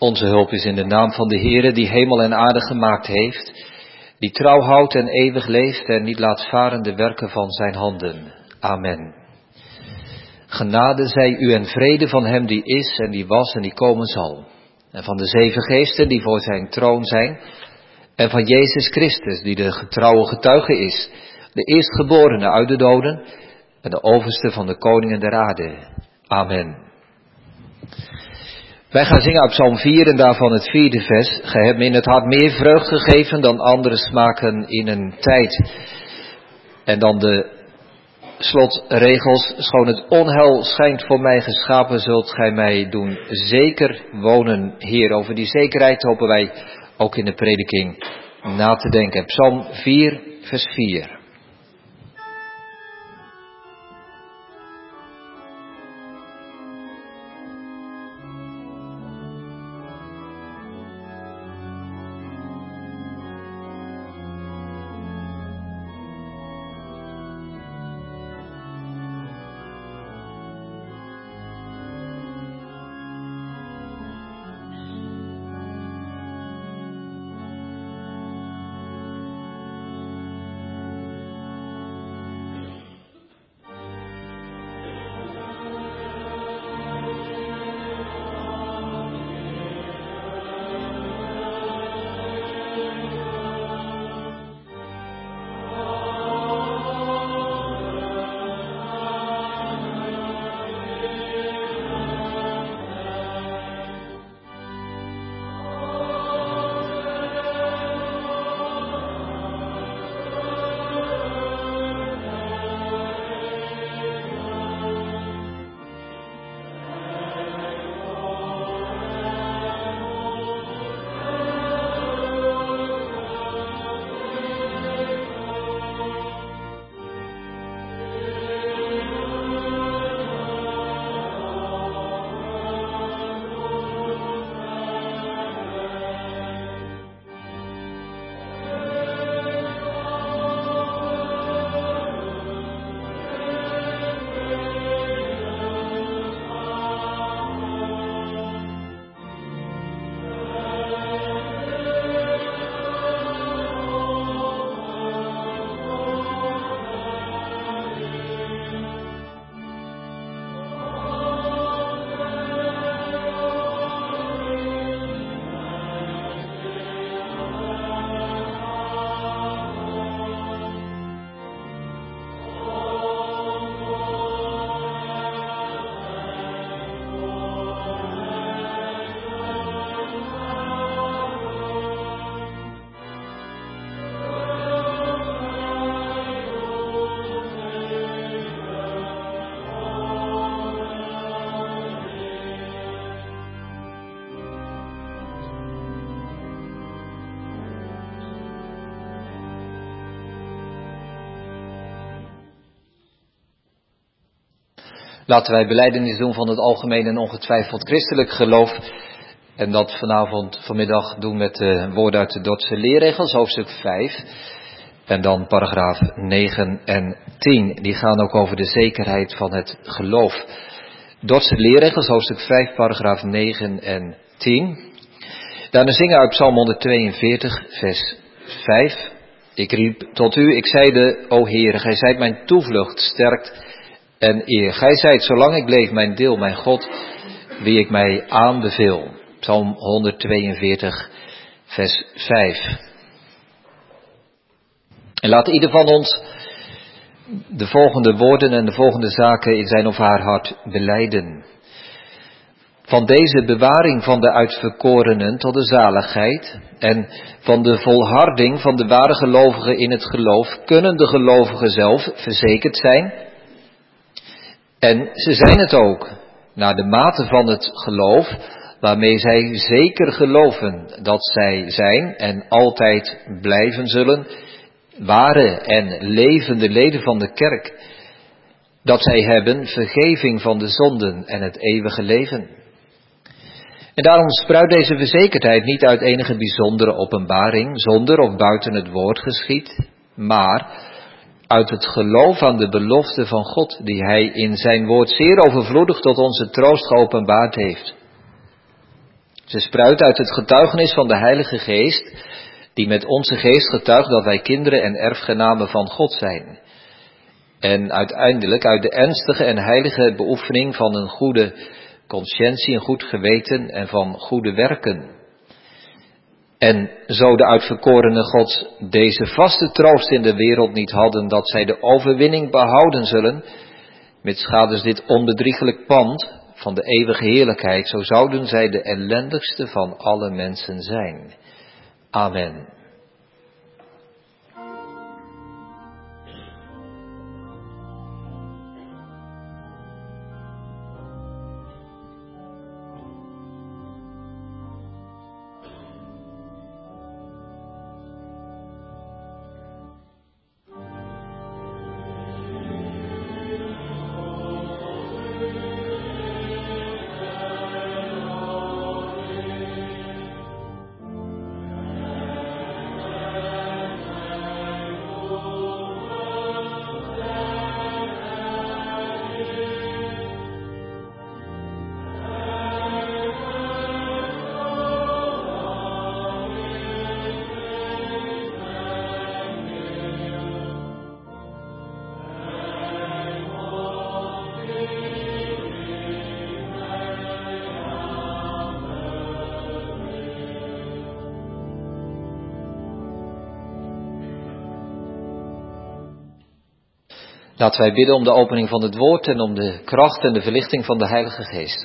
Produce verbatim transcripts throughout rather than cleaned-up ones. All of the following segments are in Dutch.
Onze hulp is in de naam van de Heere die hemel en aarde gemaakt heeft, die trouw houdt en eeuwig leeft en niet laat varen de werken van zijn handen. Amen. Genade zij u en vrede van hem die is en die was en die komen zal. En van de zeven geesten die voor zijn troon zijn. En van Jezus Christus die de getrouwe getuige is. De eerstgeborene uit de doden en de overste van de koningen der aarde. Amen. Wij gaan zingen uit Psalm vier en daarvan het vierde vers. Gij hebt me in het hart meer vreugd gegeven dan andere smaken in een tijd. En dan de slotregels. Schoon het onheil schijnt voor mij geschapen, zult gij mij doen zeker wonen, Heer. Over die zekerheid hopen wij ook in de prediking na te denken. Psalm vier, vers vier. Laten wij belijdenis doen van het algemeen en ongetwijfeld christelijk geloof. En dat vanavond, vanmiddag doen met de woorden uit de Dordtse leerregels, hoofdstuk vijf. En dan paragraaf negen en tien. Die gaan ook over de zekerheid van het geloof. Dordtse leerregels, hoofdstuk vijf, paragraaf negen en tien. Daarna zingen uit Psalm honderdtweeënveertig, vers vijf. Ik riep tot u, ik zeide, o Heere, gij zijt mijn toevlucht, sterkt en eer. Gij zijt, zolang ik leef, mijn deel, mijn God, wie ik mij aanbeveel. Psalm honderdtweeënveertig, vers vijf. En laat ieder van ons de volgende woorden en de volgende zaken in zijn of haar hart belijden. Van deze bewaring van de uitverkorenen tot de zaligheid en van de volharding van de ware gelovigen in het geloof kunnen de gelovigen zelf verzekerd zijn. En ze zijn het ook, naar de mate van het geloof waarmee zij zeker geloven dat zij zijn en altijd blijven zullen, ware en levende leden van de kerk, dat zij hebben vergeving van de zonden en het eeuwige leven. En daarom spruit deze verzekerdheid niet uit enige bijzondere openbaring, zonder of buiten het woord geschied, maar uit het geloof aan de belofte van God, die hij in zijn woord zeer overvloedig tot onze troost geopenbaard heeft. Ze spruit uit het getuigenis van de Heilige Geest, die met onze geest getuigt dat wij kinderen en erfgenamen van God zijn. En uiteindelijk uit de ernstige en heilige beoefening van een goede conscientie, een goed geweten en van goede werken. En zo de uitverkorene Gods deze vaste troost in de wereld niet hadden dat zij de overwinning behouden zullen, mits schades dit onbedriegelijk pand van de eeuwige heerlijkheid, zo zouden zij de ellendigste van alle mensen zijn. Amen. Laten wij bidden om de opening van het woord en om de kracht en de verlichting van de Heilige Geest.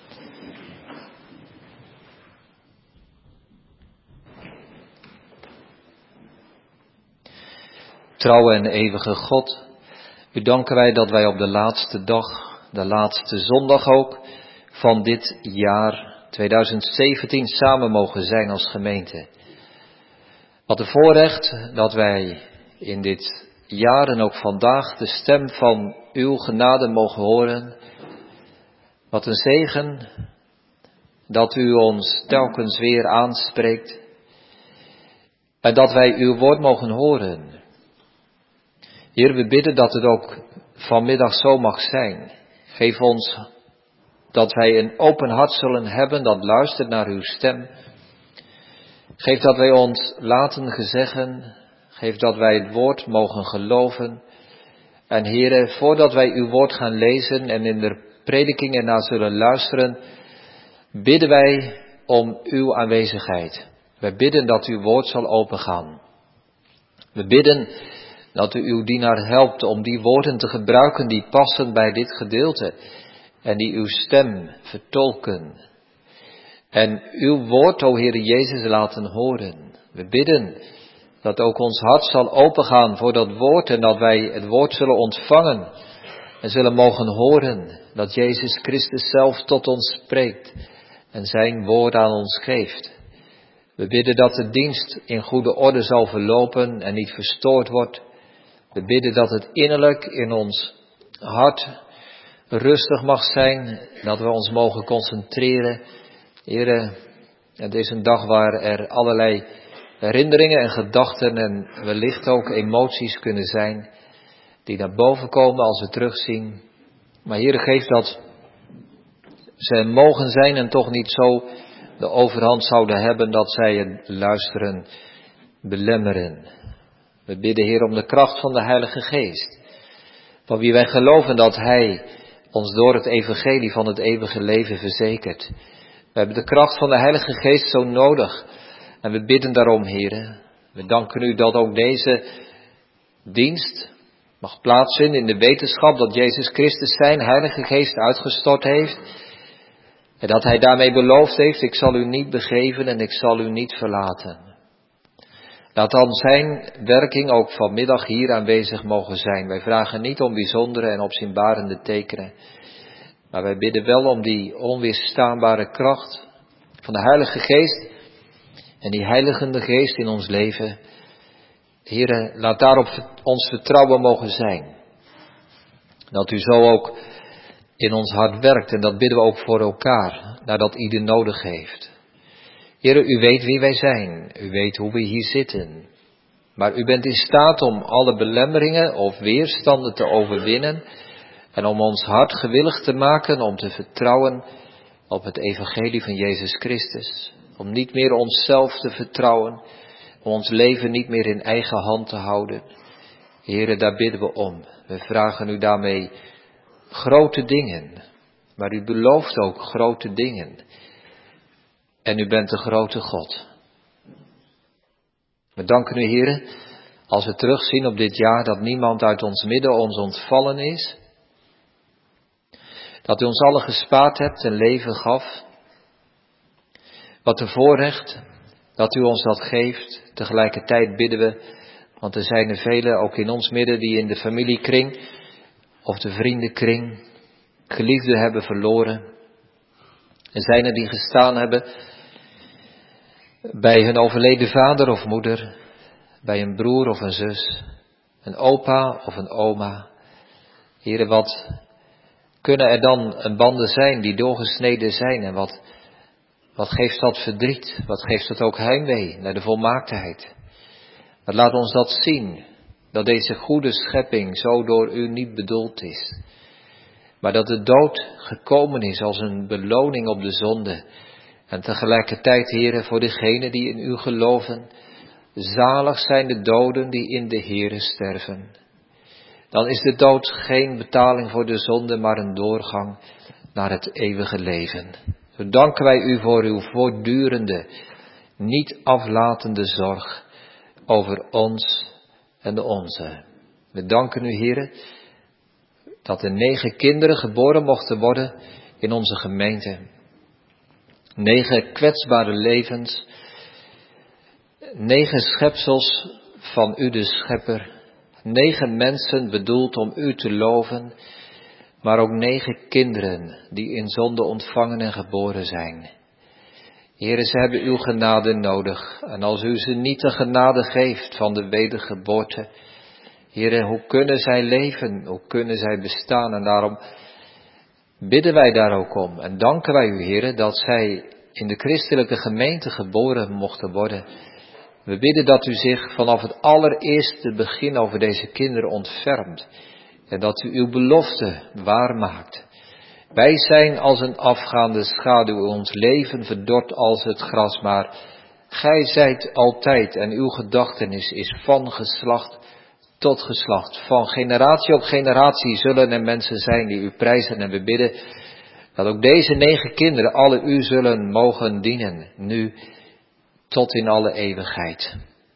Trouwe en eeuwige God, u danken wij dat wij op de laatste dag, de laatste zondag ook, van dit jaar tweeduizend zeventien samen mogen zijn als gemeente. Wat een voorrecht dat wij in dit jaar en ook vandaag de stem van uw genade mogen horen. Wat een zegen dat u ons telkens weer aanspreekt en dat wij uw woord mogen horen. Heer, we bidden dat het ook vanmiddag zo mag zijn. Geef ons dat wij een open hart zullen hebben dat luistert naar uw stem. Geef dat wij ons laten gezeggen. Geef dat wij het woord mogen geloven. En Heere, voordat wij uw woord gaan lezen en in de prediking ernaar zullen luisteren, bidden wij om uw aanwezigheid. Wij bidden dat uw woord zal opengaan. We bidden dat u uw dienaar helpt om die woorden te gebruiken die passen bij dit gedeelte en die uw stem vertolken. En uw woord, o Heere Jezus, laten horen. We bidden dat ook ons hart zal opengaan voor dat woord en dat wij het woord zullen ontvangen en zullen mogen horen dat Jezus Christus zelf tot ons spreekt en zijn woord aan ons geeft. We bidden dat de dienst in goede orde zal verlopen en niet verstoord wordt. We bidden dat het innerlijk in ons hart rustig mag zijn, dat we ons mogen concentreren. Heere, het is een dag waar er allerlei herinneringen en gedachten en wellicht ook emoties kunnen zijn die naar boven komen als we terugzien. Maar Heere, geef dat ze mogen zijn en toch niet zo de overhand zouden hebben dat zij het luisteren belemmeren. We bidden, Heer, om de kracht van de Heilige Geest, van wie wij geloven dat Hij ons door het evangelie van het eeuwige leven verzekert. We hebben de kracht van de Heilige Geest zo nodig en we bidden daarom, Heer. We danken u dat ook deze dienst mag plaatsvinden in de wetenschap dat Jezus Christus zijn Heilige Geest uitgestort heeft. En dat Hij daarmee beloofd heeft, ik zal u niet begeven en ik zal u niet verlaten. Laat dan zijn werking ook vanmiddag hier aanwezig mogen zijn. Wij vragen niet om bijzondere en opzienbarende tekenen. Maar wij bidden wel om die onweerstaanbare kracht van de Heilige Geest. En die heiligende Geest in ons leven. Heere, laat daarop ons vertrouwen mogen zijn. Dat u zo ook in ons hart werkt. En dat bidden we ook voor elkaar. Naar dat ieder nodig heeft. Heere, u weet wie wij zijn. U weet hoe we hier zitten. Maar u bent in staat om alle belemmeringen of weerstanden te overwinnen. En om ons hart gewillig te maken om te vertrouwen op het evangelie van Jezus Christus. Om niet meer onszelf te vertrouwen, om ons leven niet meer in eigen hand te houden. Heere, daar bidden we om. We vragen u daarmee grote dingen, maar u belooft ook grote dingen. En u bent de grote God. We danken u, Heere, als we terugzien op dit jaar dat niemand uit ons midden ons ontvallen is. Dat u ons allen gespaard hebt en leven gaf. Wat een voorrecht dat u ons dat geeft. Tegelijkertijd bidden we, want er zijn er velen ook in ons midden die in de familiekring of de vriendenkring geliefden hebben verloren. Er zijn er die gestaan hebben bij hun overleden vader of moeder, bij een broer of een zus, een opa of een oma. Heere, wat kunnen er dan een banden zijn die doorgesneden zijn en wat, wat geeft dat verdriet, wat geeft dat ook heimwee naar de volmaaktheid. Maar laat ons dat zien, dat deze goede schepping zo door u niet bedoeld is. Maar dat de dood gekomen is als een beloning op de zonde. En tegelijkertijd, Heere, voor degenen die in u geloven, zalig zijn de doden die in de Heere sterven. Dan is de dood geen betaling voor de zonde, maar een doorgang naar het eeuwige leven. Zo danken wij u voor uw voortdurende, niet aflatende zorg over ons en de onze. We danken u, Heere, dat er negen kinderen geboren mochten worden in onze gemeente. Negen kwetsbare levens, negen schepsels van u de Schepper, negen mensen bedoeld om u te loven, maar ook negen kinderen die in zonde ontvangen en geboren zijn. Heere, ze hebben uw genade nodig. En als u ze niet de genade geeft van de wedergeboorte, Heere, hoe kunnen zij leven? Hoe kunnen zij bestaan? En daarom bidden wij daar ook om. En danken wij u, Heere, dat zij in de christelijke gemeente geboren mochten worden. We bidden dat u zich vanaf het allereerste begin over deze kinderen ontfermt. En dat u uw belofte waarmaakt. Wij zijn als een afgaande schaduw, ons leven verdort als het gras, maar gij zijt altijd en uw gedachtenis is van geslacht tot geslacht. Van generatie op generatie zullen er mensen zijn die u prijzen en we bidden dat ook deze negen kinderen alle u zullen mogen dienen, nu tot in alle eeuwigheid.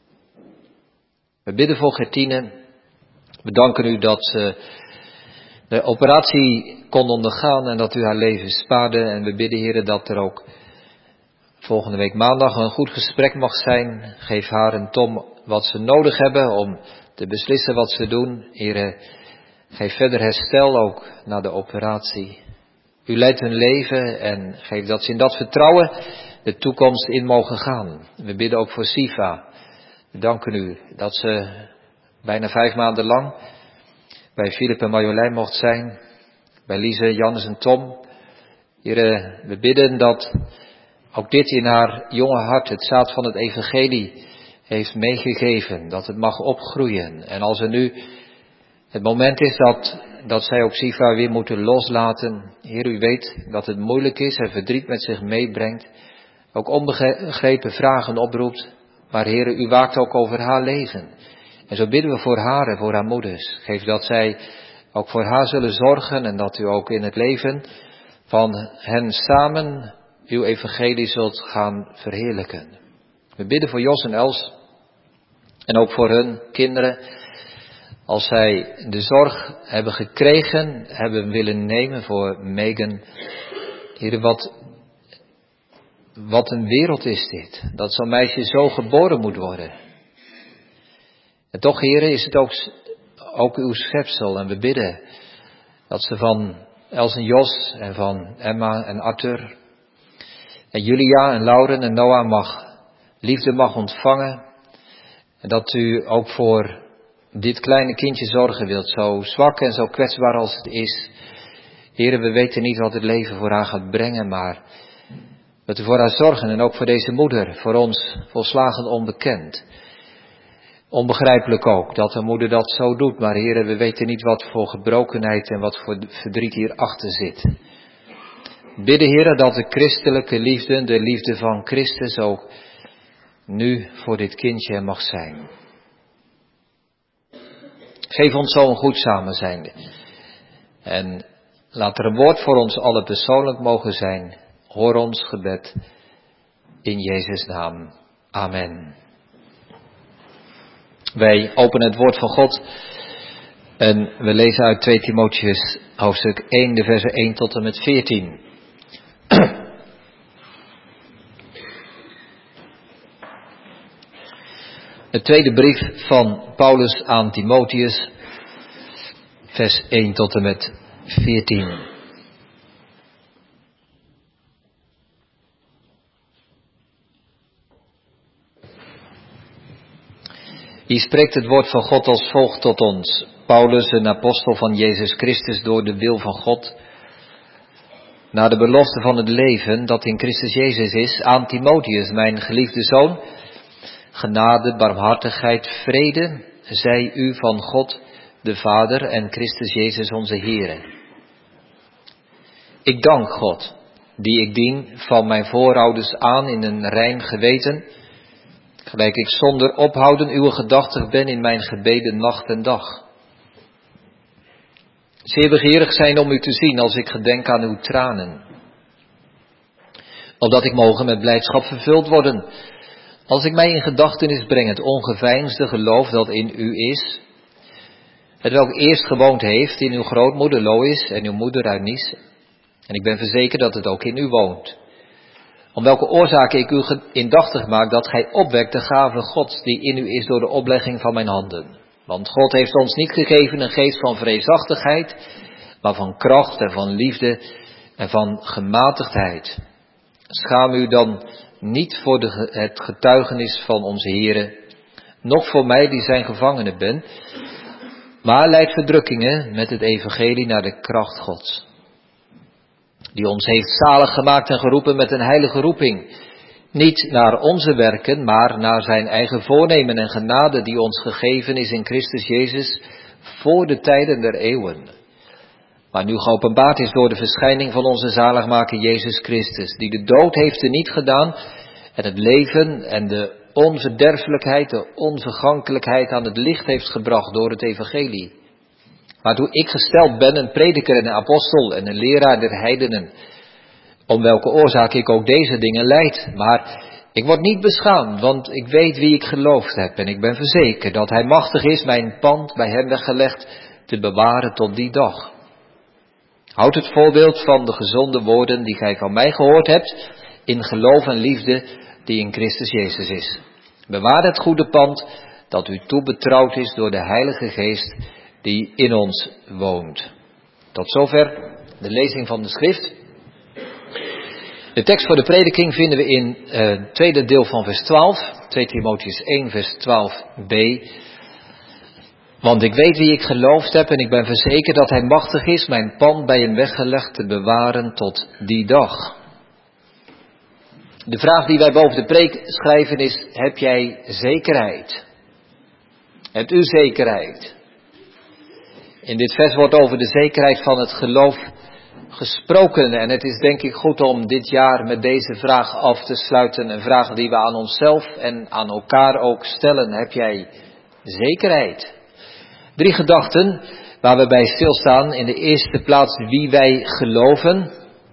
We bidden voor Gertine. We danken u dat ze de operatie kon ondergaan en dat u haar leven spaarde. En we bidden, Heere, dat er ook volgende week maandag een goed gesprek mag zijn. Geef haar en Tom wat ze nodig hebben om te beslissen wat ze doen. Heere, geef verder herstel ook na de operatie. U leidt hun leven en geef dat ze in dat vertrouwen de toekomst in mogen gaan. We bidden ook voor Siva. We danken u dat ze bijna vijf maanden lang bij Philip en Marjolein mocht zijn. Bij Lise, Jannes en Tom. Heere, we bidden dat ook dit in haar jonge hart het zaad van het evangelie heeft meegegeven. Dat het mag opgroeien. En als er nu het moment is dat, dat zij ook Siva weer moeten loslaten. Heer, u weet dat het moeilijk is en verdriet met zich meebrengt. Ook onbegrepen vragen oproept. Maar Heer, u waakt ook over haar leven. En zo bidden we voor haar en voor haar moeders. Geef dat zij ook voor haar zullen zorgen en dat u ook in het leven van hen samen uw evangelie zult gaan verheerlijken. We bidden voor Jos en Els en ook voor hun kinderen. Als zij de zorg hebben gekregen, hebben willen nemen voor Megan. Heer, wat, wat een wereld is dit. Dat zo'n meisje zo geboren moet worden. En toch, Heer, is het ook, ook uw schepsel. En we bidden dat ze van Els en Jos en van Emma en Arthur en Julia en Lauren en Noah mag, liefde mag ontvangen. En dat u ook voor dit kleine kindje zorgen wilt, zo zwak en zo kwetsbaar als het is. Heere, we weten niet wat het leven voor haar gaat brengen, maar dat u voor haar zorgen en ook voor deze moeder, voor ons volslagen onbekend. Onbegrijpelijk ook dat de moeder dat zo doet, maar Heere, we weten niet wat voor gebrokenheid en wat voor verdriet hierachter zit. bidden, Heere, dat de christelijke liefde, de liefde van Christus ook nu voor dit kindje mag zijn. Geef ons zo een goed samen zijnde. En laat er een woord voor ons allen persoonlijk mogen zijn. Hoor ons gebed in Jezus' naam. Amen. Wij openen het woord van God en we lezen uit twee Timotheüs hoofdstuk één, de versen één tot en met veertien. De tweede brief van Paulus aan Timotheus, vers één tot en met veertien. Hier spreekt het woord van God als volgt tot ons. Paulus, een apostel van Jezus Christus door de wil van God, naar de belofte van het leven dat in Christus Jezus is, aan Timotheus, mijn geliefde zoon. Genade, barmhartigheid, vrede, zij u van God, de Vader en Christus Jezus onze Heere. Ik dank God, die ik dien van mijn voorouders aan in een rein geweten, gelijk ik zonder ophouden uw gedachtig ben in mijn gebeden nacht en dag. Zeer begeerig zijn om u te zien als ik gedenk aan uw tranen, opdat ik mogen met blijdschap vervuld worden, als ik mij in gedachtenis breng het ongeveinsde geloof dat in u is, het welk eerst gewoond heeft in uw grootmoeder Lois en uw moeder Eunice, en ik ben verzekerd dat het ook in u woont. Om welke oorzaak ik u indachtig maak dat gij opwekt de gave Gods die in u is door de oplegging van mijn handen. Want God heeft ons niet gegeven een geest van vreesachtigheid, maar van kracht en van liefde en van gematigdheid. Schaam u dan niet voor de, het getuigenis van onze Heere, noch voor mij die zijn gevangene ben, maar leid verdrukkingen met het evangelie naar de kracht Gods, die ons heeft zalig gemaakt en geroepen met een heilige roeping, niet naar onze werken, maar naar zijn eigen voornemen en genade die ons gegeven is in Christus Jezus voor de tijden der eeuwen, maar nu geopenbaard is door de verschijning van onze zaligmaker Jezus Christus, die de dood heeft teniet gedaan en het leven en de onverderfelijkheid, de onvergankelijkheid aan het licht heeft gebracht door het evangelie. Waartoe ik gesteld ben een prediker en een apostel en een leraar der heidenen, om welke oorzaak ik ook deze dingen lijd. Maar ik word niet beschaamd, want ik weet wie ik geloofd heb en ik ben verzekerd dat hij machtig is mijn pand bij hem weggelegd te bewaren tot die dag. Houd het voorbeeld van de gezonde woorden die gij van mij gehoord hebt, in geloof en liefde die in Christus Jezus is. Bewaar het goede pand dat u toebetrouwd is door de Heilige Geest die in ons woont. Tot zover de lezing van de schrift. De tekst voor de prediking vinden we in uh, het tweede deel van vers twaalf, twee Timotheüs één vers twaalf b. Want ik weet wie ik geloofd heb en ik ben verzekerd dat hij machtig is mijn pand bij hem weggelegd te bewaren tot die dag. De vraag die wij boven de preek schrijven is, heb jij zekerheid? Hebt u zekerheid? In dit vers wordt over de zekerheid van het geloof gesproken en het is denk ik goed om dit jaar met deze vraag af te sluiten. Een vraag die we aan onszelf en aan elkaar ook stellen. Heb jij zekerheid? Drie gedachten waar we bij stilstaan. In de eerste plaats wie wij geloven.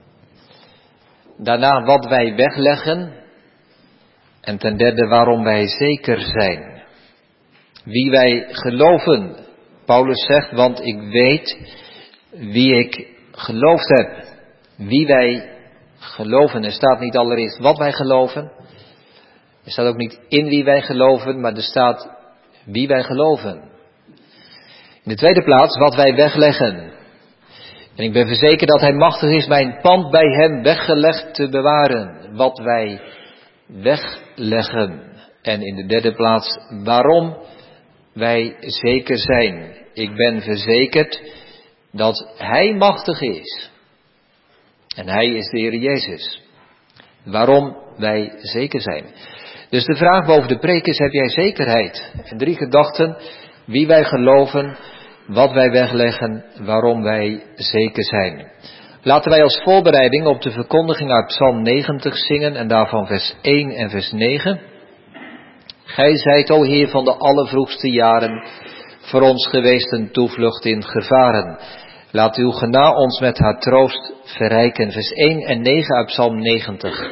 Daarna wat wij wegleggen. En ten derde waarom wij zeker zijn. Wie wij geloven. Paulus zegt, want ik weet wie ik geloofd heb. Wie wij geloven. Er staat niet allereerst wat wij geloven. Er staat ook niet in wie wij geloven, maar er staat wie wij geloven. In de tweede plaats wat wij wegleggen. En ik ben verzekerd dat hij machtig is mijn pand bij hem weggelegd te bewaren. Wat wij wegleggen. En in de derde plaats waarom wij zeker zijn. Ik ben verzekerd dat hij machtig is. En hij is de Heer Jezus. Waarom wij zeker zijn. Dus de vraag boven de preek is, heb jij zekerheid? En drie gedachten, wie wij geloven, wat wij wegleggen, waarom wij zeker zijn. Laten wij als voorbereiding op de verkondiging uit Psalm negentig zingen en daarvan vers één en vers negen. Gij zijt, o Heer, van de allervroegste jaren voor ons geweest een toevlucht in gevaren. Laat uw genade ons met haar troost verrijken. Vers één en negen uit Psalm negentig.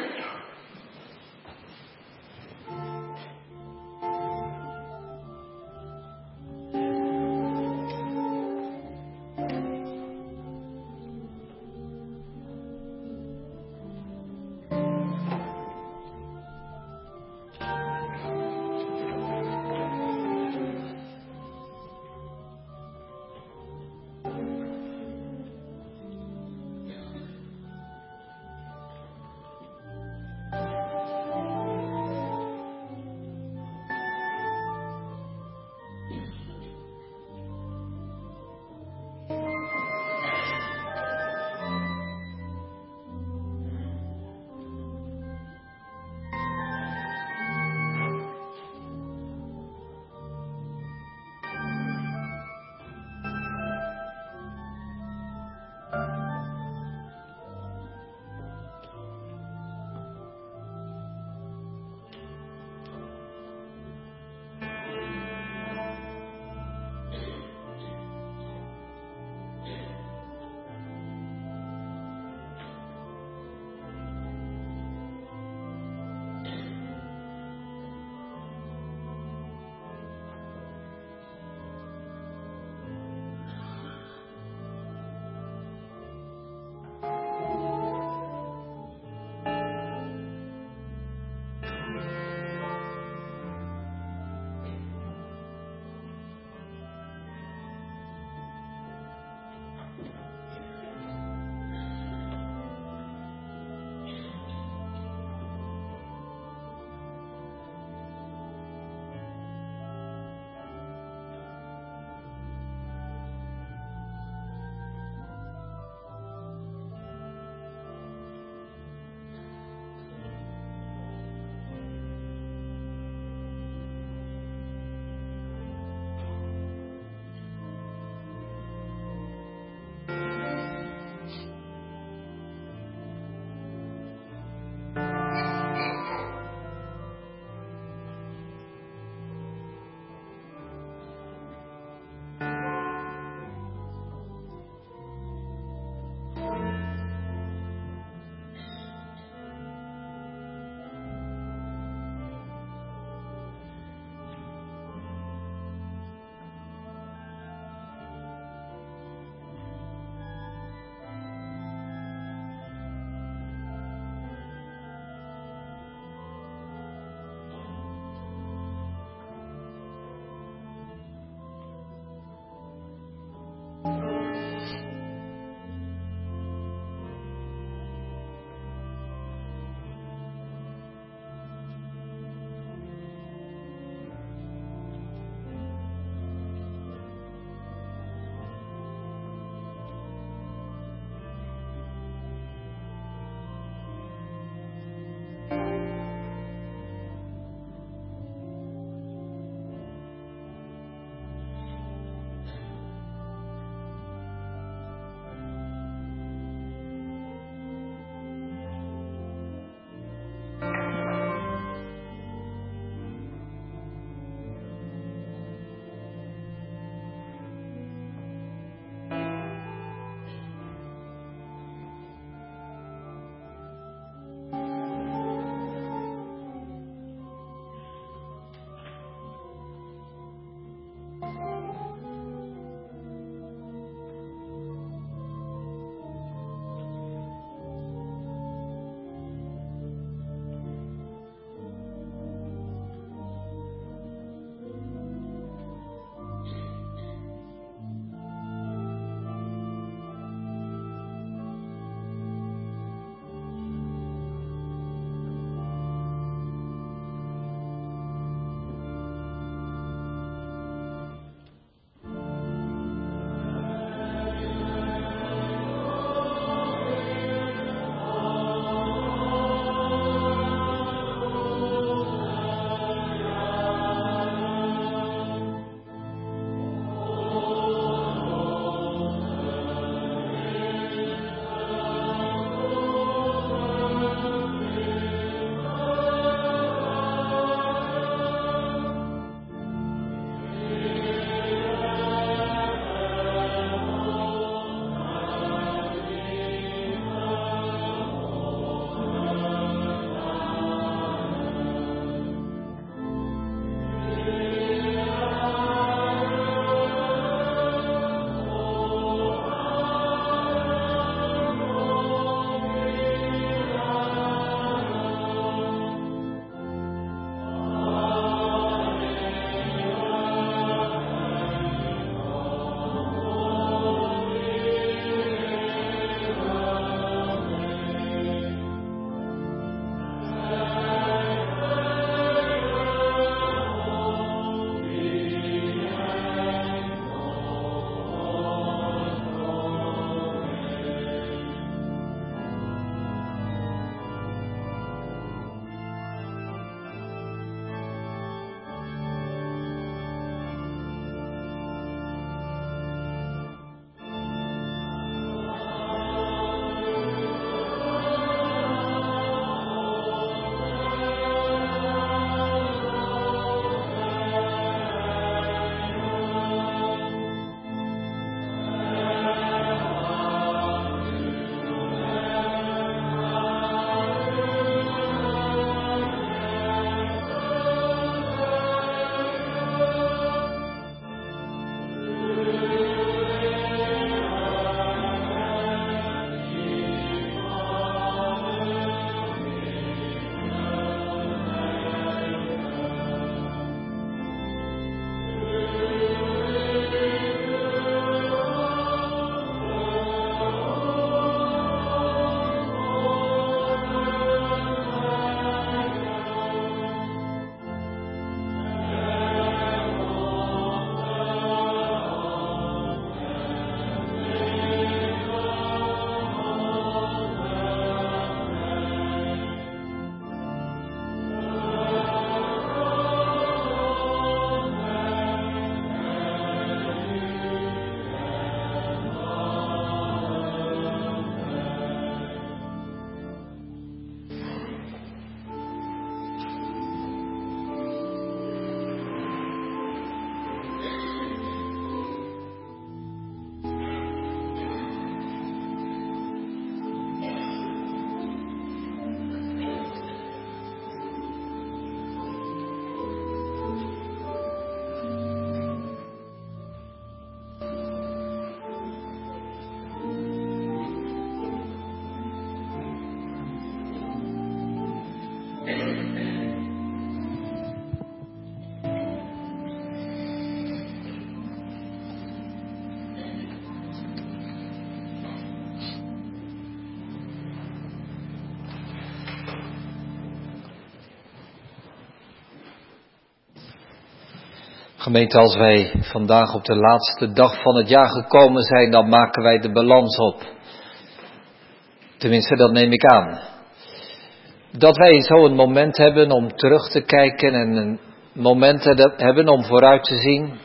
Gemeente, als wij vandaag op de laatste dag van het jaar gekomen zijn, dan maken wij de balans op. Tenminste, dat neem ik aan. Dat wij zo een moment hebben om terug te kijken en een moment hebben om vooruit te zien.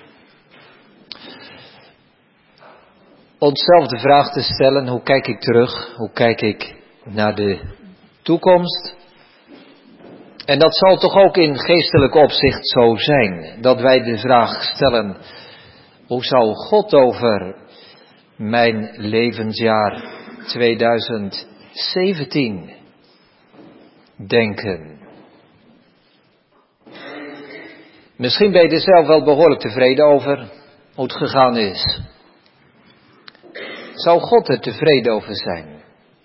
Onszelf de vraag te stellen, hoe kijk ik terug? Hoe kijk ik naar de toekomst? En dat zal toch ook in geestelijk opzicht zo zijn, dat wij de vraag stellen, hoe zou God over mijn levensjaar tweeduizend zeventien denken? Misschien ben je er zelf wel behoorlijk tevreden over hoe het gegaan is. Zou God er tevreden over zijn?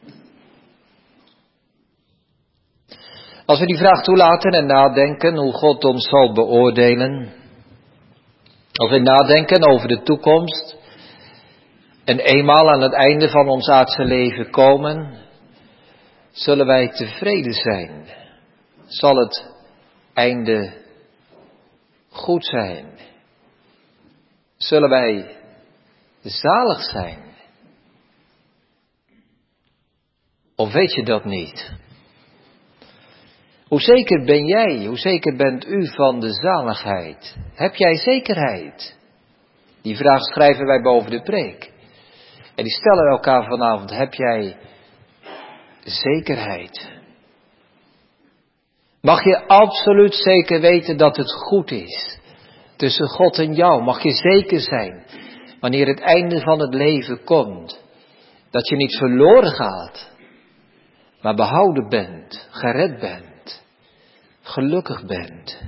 Als we die vraag toelaten en nadenken hoe God ons zal beoordelen, als we nadenken over de toekomst en eenmaal aan het einde van ons aardse leven komen, zullen wij tevreden zijn? Zal het einde goed zijn? Zullen wij zalig zijn? Of weet je dat niet? Hoe zeker ben jij, hoe zeker bent u van de zaligheid? Heb jij zekerheid? Die vraag schrijven wij boven de preek. En die stellen elkaar vanavond, heb jij zekerheid? Mag je absoluut zeker weten dat het goed is tussen God en jou? Mag je zeker zijn, wanneer het einde van het leven komt, dat je niet verloren gaat, maar behouden bent, gered bent. Gelukkig bent.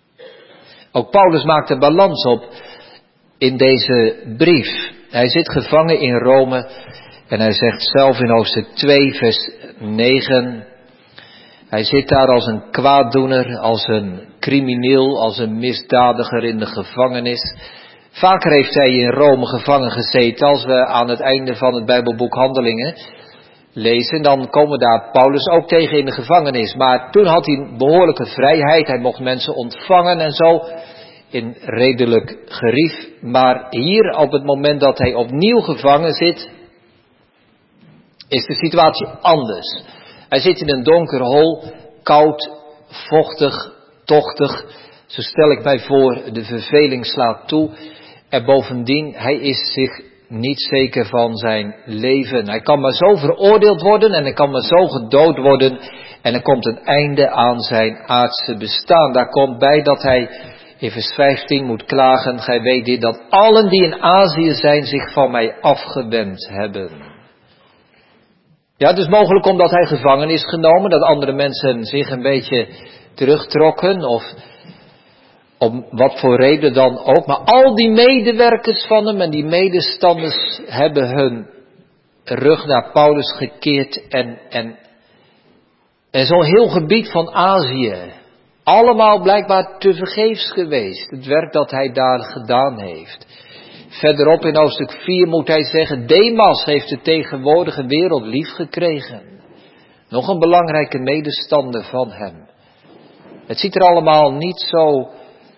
Ook Paulus maakt een balans op in deze brief. Hij zit gevangen in Rome en hij zegt zelf in hoofdstuk twee vers negen. Hij zit daar als een kwaaddoener, als een crimineel, als een misdadiger in de gevangenis. Vaker heeft hij in Rome gevangen gezeten. Als we aan het einde van het Bijbelboek Handelingen lezen, dan komen we daar Paulus ook tegen in de gevangenis. Maar toen had hij behoorlijke vrijheid. Hij mocht mensen ontvangen en zo in redelijk gerief. Maar hier op het moment dat hij opnieuw gevangen zit, is de situatie anders. Hij zit in een donker hol, koud, vochtig, tochtig. Zo stel ik mij voor, de verveling slaat toe. En bovendien, hij is zich niet zeker van zijn leven. Hij kan maar zo veroordeeld worden en hij kan maar zo gedood worden. En er komt een einde aan zijn aardse bestaan. Daar komt bij dat hij in vers vijftien moet klagen. Gij weet dit, dat allen die in Azië zijn zich van mij afgewend hebben. Ja, het is mogelijk omdat hij gevangen is genomen, dat andere mensen zich een beetje terugtrokken of om wat voor reden dan ook. Maar al die medewerkers van hem en die medestanders hebben hun rug naar Paulus gekeerd. En, en, en zo'n heel gebied van Azië. Allemaal blijkbaar tevergeefs geweest. Het werk dat hij daar gedaan heeft. Verderop in hoofdstuk vier moet hij zeggen, Demas heeft de tegenwoordige wereld lief gekregen. Nog een belangrijke medestander van hem. Het ziet er allemaal niet zo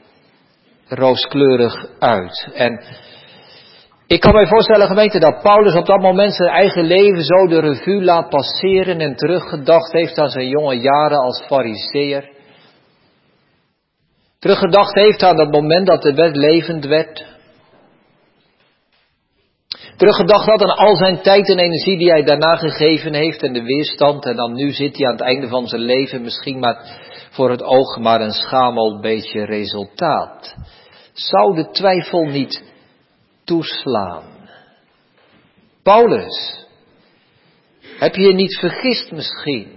rooskleurig uit. En ik kan mij voorstellen, gemeente, dat Paulus op dat moment zijn eigen leven zo de revue laat passeren en teruggedacht heeft aan zijn jonge jaren als farizeeër. Teruggedacht heeft aan dat moment dat de wet levend werd. Teruggedacht had aan al zijn tijd en energie die hij daarna gegeven heeft en de weerstand. En dan nu zit hij aan het einde van zijn leven misschien maar voor het oog maar een schamel beetje resultaat. Zou de twijfel niet toeslaan? Paulus, heb je je niet vergist misschien?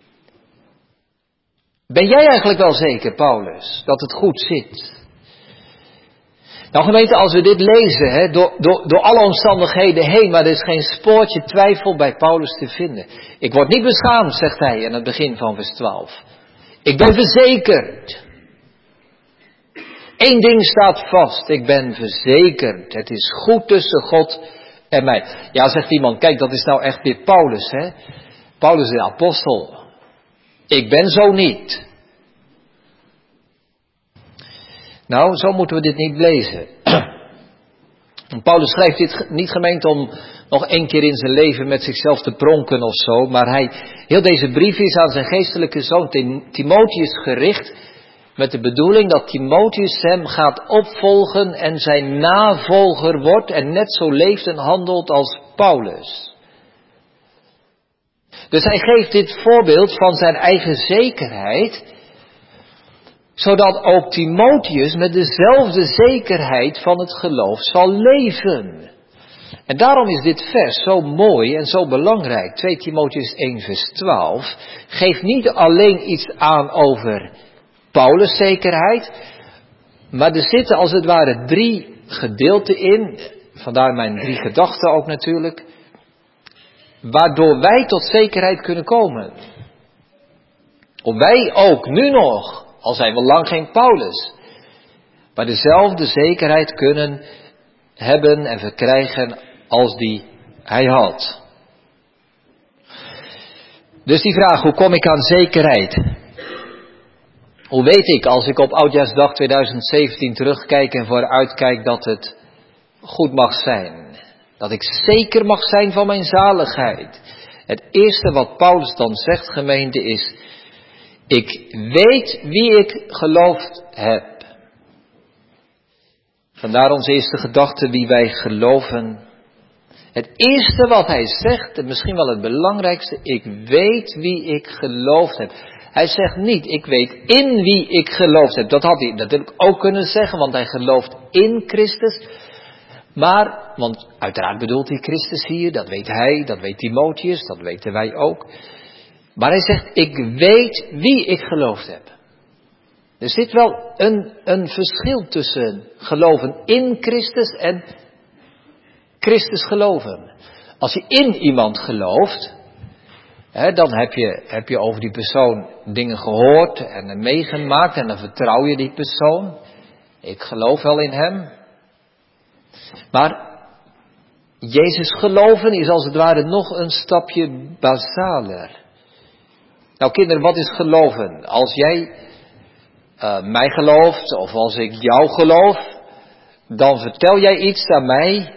Ben jij eigenlijk wel zeker, Paulus, dat het goed zit? Nou gemeente, als we dit lezen, hè, door, door, door alle omstandigheden heen, maar er is geen spoortje twijfel bij Paulus te vinden. Ik word niet beschaamd, zegt hij aan het begin van vers twaalf. Ik ben verzekerd. Eén ding staat vast, ik ben verzekerd. Het is goed tussen God en mij. Ja, zegt iemand, kijk, dat is nou echt weer Paulus, hè. Paulus de apostel. Ik ben zo niet. Nou, zo moeten we dit niet lezen. Paulus schrijft dit niet, gemeente, om nog één keer in zijn leven met zichzelf te pronken of zo. Maar hij, heel deze brief is aan zijn geestelijke zoon Timotheus gericht. Met de bedoeling dat Timotheus hem gaat opvolgen en zijn navolger wordt. En net zo leeft en handelt als Paulus. Dus hij geeft dit voorbeeld van zijn eigen zekerheid. Zodat ook Timotheus met dezelfde zekerheid van het geloof zal leven. En daarom is dit vers zo mooi en zo belangrijk. twee Timotheus één vers twaalf geeft niet alleen iets aan over Paulus' zekerheid. Maar er zitten als het ware drie gedeelten in. Vandaar mijn drie gedachten ook natuurlijk. Waardoor wij tot zekerheid kunnen komen. Of wij ook nu nog, al zijn we lang geen Paulus, maar dezelfde zekerheid kunnen hebben en verkrijgen als die hij had. Dus die vraag, hoe kom ik aan zekerheid? Hoe weet ik als ik op Oudjaarsdag tweeduizend zeventien terugkijk en vooruitkijk dat het goed mag zijn? Dat ik zeker mag zijn van mijn zaligheid. Het eerste wat Paulus dan zegt, gemeente, is: ik weet wie ik geloofd heb. Vandaar onze eerste gedachte, wie wij geloven. Het eerste wat hij zegt, en misschien wel het belangrijkste: ik weet wie ik geloofd heb. Hij zegt niet, ik weet in wie ik geloofd heb. Dat had hij natuurlijk ook kunnen zeggen, want hij gelooft in Christus. Maar, want uiteraard bedoelt hij Christus hier, dat weet hij, dat weet Timotheus, dat weten wij ook. Maar hij zegt, ik weet wie ik geloofd heb. Er zit wel een, een verschil tussen geloven in Christus en Christus geloven. Als je in iemand gelooft, hè, dan heb je, heb je over die persoon dingen gehoord en meegemaakt en dan vertrouw je die persoon. Ik geloof wel in hem. Maar Jezus geloven is als het ware nog een stapje basaler. Nou kinderen, wat is geloven? Als jij uh, mij gelooft of als ik jou geloof, dan vertel jij iets aan mij.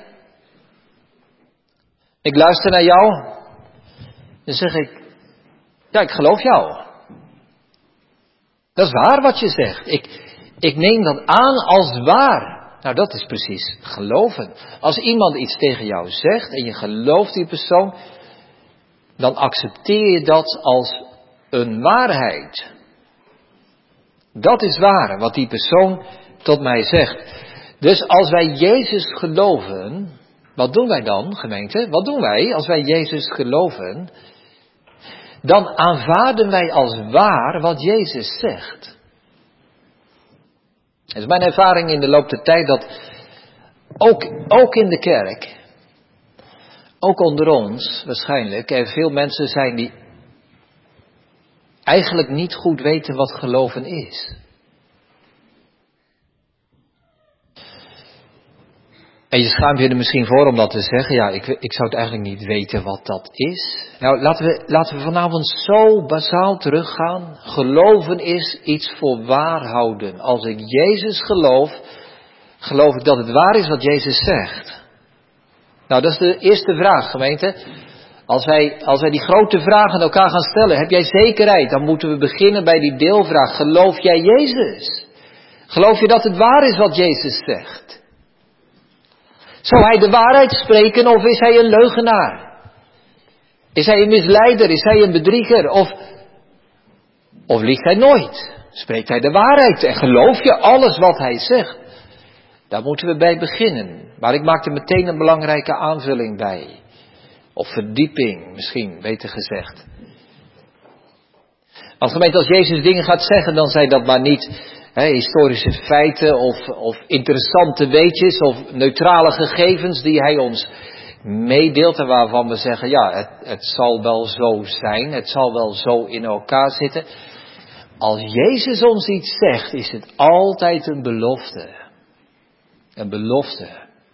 Ik luister naar jou. Dan zeg ik, ja, ik geloof jou. Dat is waar wat je zegt. Ik, ik neem dat aan als waar. Nou, dat is precies geloven. Als iemand iets tegen jou zegt en je gelooft die persoon, dan accepteer je dat als een waarheid. Dat is waar, wat die persoon tot mij zegt. Dus als wij Jezus geloven, wat doen wij dan, gemeente? Wat doen wij als wij Jezus geloven? Dan aanvaarden wij als waar wat Jezus zegt. Het is mijn ervaring in de loop der tijd dat ook, ook in de kerk, ook onder ons waarschijnlijk, er veel mensen zijn die eigenlijk niet goed weten wat geloven is. En je schaamt je er misschien voor om dat te zeggen. Ja, ik, ik zou het eigenlijk niet weten wat dat is. Nou, laten we, laten we vanavond zo basaal teruggaan. Geloven is iets voor waar houden. Als ik Jezus geloof, geloof ik dat het waar is wat Jezus zegt. Nou, dat is de eerste vraag, gemeente. Als wij, als wij die grote vragen aan elkaar gaan stellen, heb jij zekerheid? Dan moeten we beginnen bij die deelvraag. Geloof jij Jezus? Geloof je dat het waar is wat Jezus zegt? Zou hij de waarheid spreken of is hij een leugenaar? Is hij een misleider? Is hij een bedrieger? Of, of liegt hij nooit? Spreekt hij de waarheid? En geloof je alles wat hij zegt? Daar moeten we bij beginnen. Maar ik maak er meteen een belangrijke aanvulling bij. Of verdieping, misschien, beter gezegd. Als gemeente, als Jezus dingen gaat zeggen, dan zijn dat maar niet He, historische feiten of, of interessante weetjes of neutrale gegevens die hij ons meedeelt en waarvan we zeggen, ja, het, het zal wel zo zijn, het zal wel zo in elkaar zitten. Als Jezus ons iets zegt, is het altijd een belofte. Een belofte.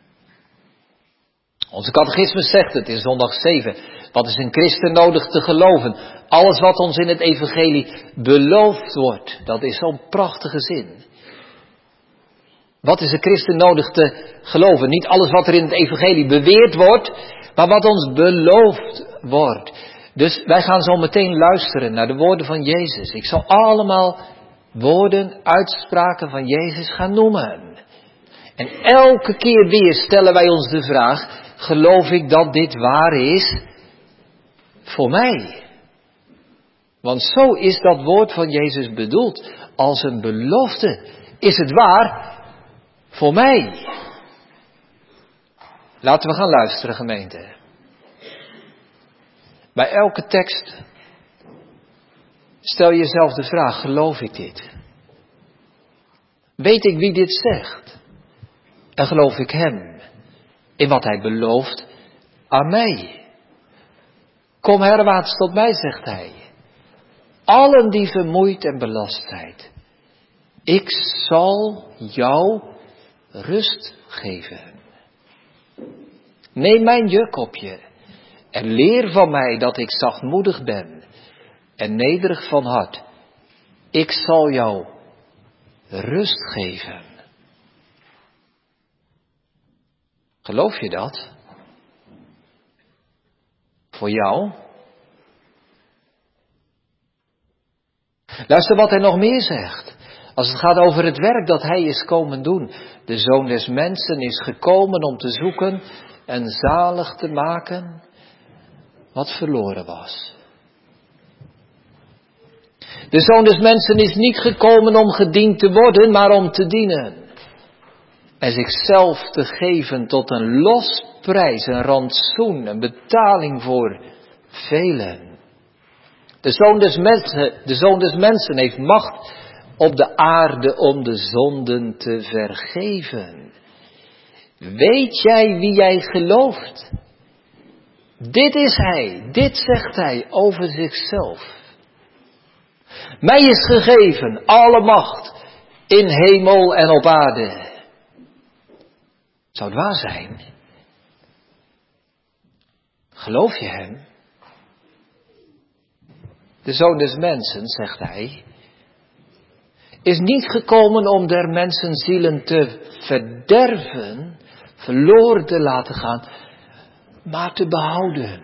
Onze catechismus zegt het in zondag zeven. Wat is een christen nodig te geloven? Alles wat ons in het evangelie beloofd wordt. Dat is zo'n prachtige zin. Wat is een christen nodig te geloven? Niet alles wat er in het evangelie beweerd wordt, maar wat ons beloofd wordt. Dus wij gaan zo meteen luisteren naar de woorden van Jezus. Ik zal allemaal woorden, uitspraken van Jezus gaan noemen. En elke keer weer stellen wij ons de vraag, geloof ik dat dit waar is voor mij? Want zo is dat woord van Jezus bedoeld. Als een belofte. Is het waar voor mij? Laten we gaan luisteren, gemeente. Bij elke tekst stel jezelf de vraag, geloof ik dit? Weet ik wie dit zegt? En geloof ik hem in wat hij belooft aan mij? Kom herwaarts tot mij, zegt hij. Allen die vermoeid en belast zijn. Ik zal jou rust geven. Neem mijn juk op je en leer van mij dat ik zachtmoedig ben en nederig van hart. Ik zal jou rust geven. Geloof je dat? Voor jou? Luister wat hij nog meer zegt. Als het gaat over het werk dat hij is komen doen. De Zoon des Mensen is gekomen om te zoeken en zalig te maken wat verloren was. De Zoon des Mensen is niet gekomen om gediend te worden, maar om te dienen. En zichzelf te geven tot een losprijs, een rantsoen, een betaling voor velen. De Zoon des Mensen, de Zoon des Mensen heeft macht op de aarde om de zonden te vergeven. Weet jij wie jij gelooft? Dit is hij, dit zegt hij over zichzelf. Mij is gegeven alle macht in hemel en op aarde. Zou het waar zijn? Geloof je hem? De Zoon des Mensen, zegt hij, is niet gekomen om der mensen zielen te verderven, verloren te laten gaan, maar te behouden.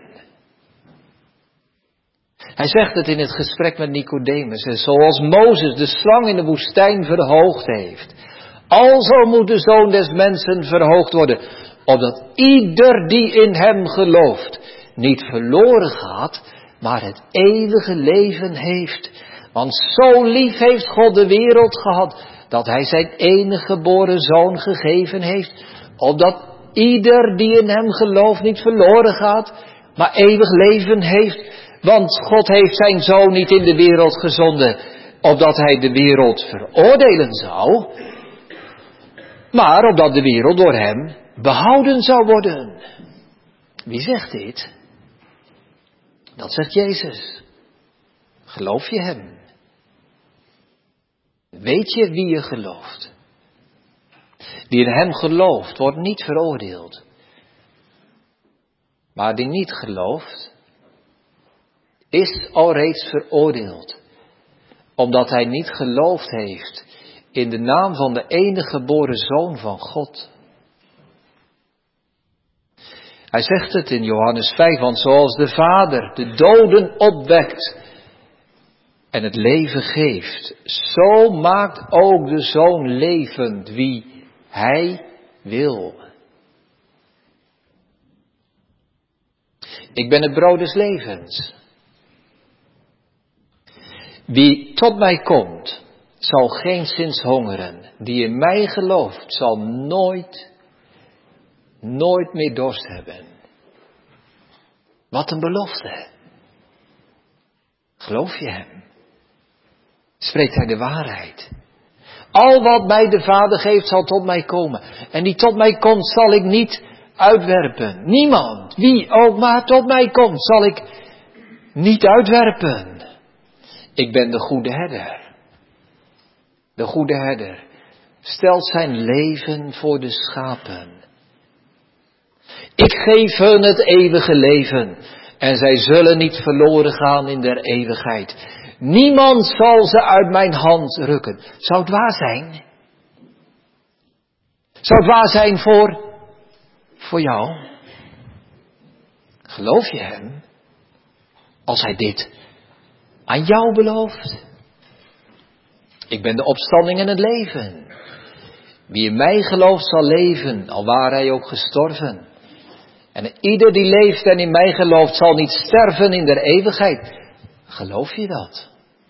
Hij zegt het in het gesprek met Nicodemus, en zoals Mozes de slang in de woestijn verhoogd heeft, alzo moet de Zoon des Mensen verhoogd worden, opdat ieder die in hem gelooft niet verloren gaat, maar het eeuwige leven heeft. Want zo lief heeft God de wereld gehad, dat hij zijn enige geboren Zoon gegeven heeft, opdat ieder die in hem gelooft niet verloren gaat, maar eeuwig leven heeft. Want God heeft zijn Zoon niet in de wereld gezonden, opdat hij de wereld veroordelen zou, maar opdat de wereld door hem behouden zou worden. Wie zegt dit? Dat zegt Jezus. Geloof je hem? Weet je wie je gelooft? Die in hem gelooft, wordt niet veroordeeld. Maar die niet gelooft, is al reeds veroordeeld. Omdat hij niet geloofd heeft in de naam van de enige geboren Zoon van God. Hij zegt het in Johannes vijf, want zoals de Vader de doden opwekt en het leven geeft, zo maakt ook de Zoon levend wie hij wil. Ik ben het brood des levens. Wie tot mij komt, zal geenszins hongeren. Die in mij gelooft, zal nooit, nooit meer dorst hebben. Wat een belofte. Geloof je hem? Spreekt hij de waarheid? Al wat mij de Vader geeft, zal tot mij komen. En die tot mij komt, zal ik niet uitwerpen. Niemand, wie ook maar tot mij komt, zal ik niet uitwerpen. Ik ben de goede herder. De goede herder stelt zijn leven voor de schapen. Ik geef hun het eeuwige leven en zij zullen niet verloren gaan in der eeuwigheid. Niemand zal ze uit mijn hand rukken. Zou het waar zijn? Zou het waar zijn voor, voor jou? Geloof je hem? Als hij dit aan jou belooft. Ik ben de opstanding en het leven. Wie in mij gelooft zal leven, al ware hij ook gestorven. En ieder die leeft en in mij gelooft zal niet sterven in der eeuwigheid. Geloof je dat?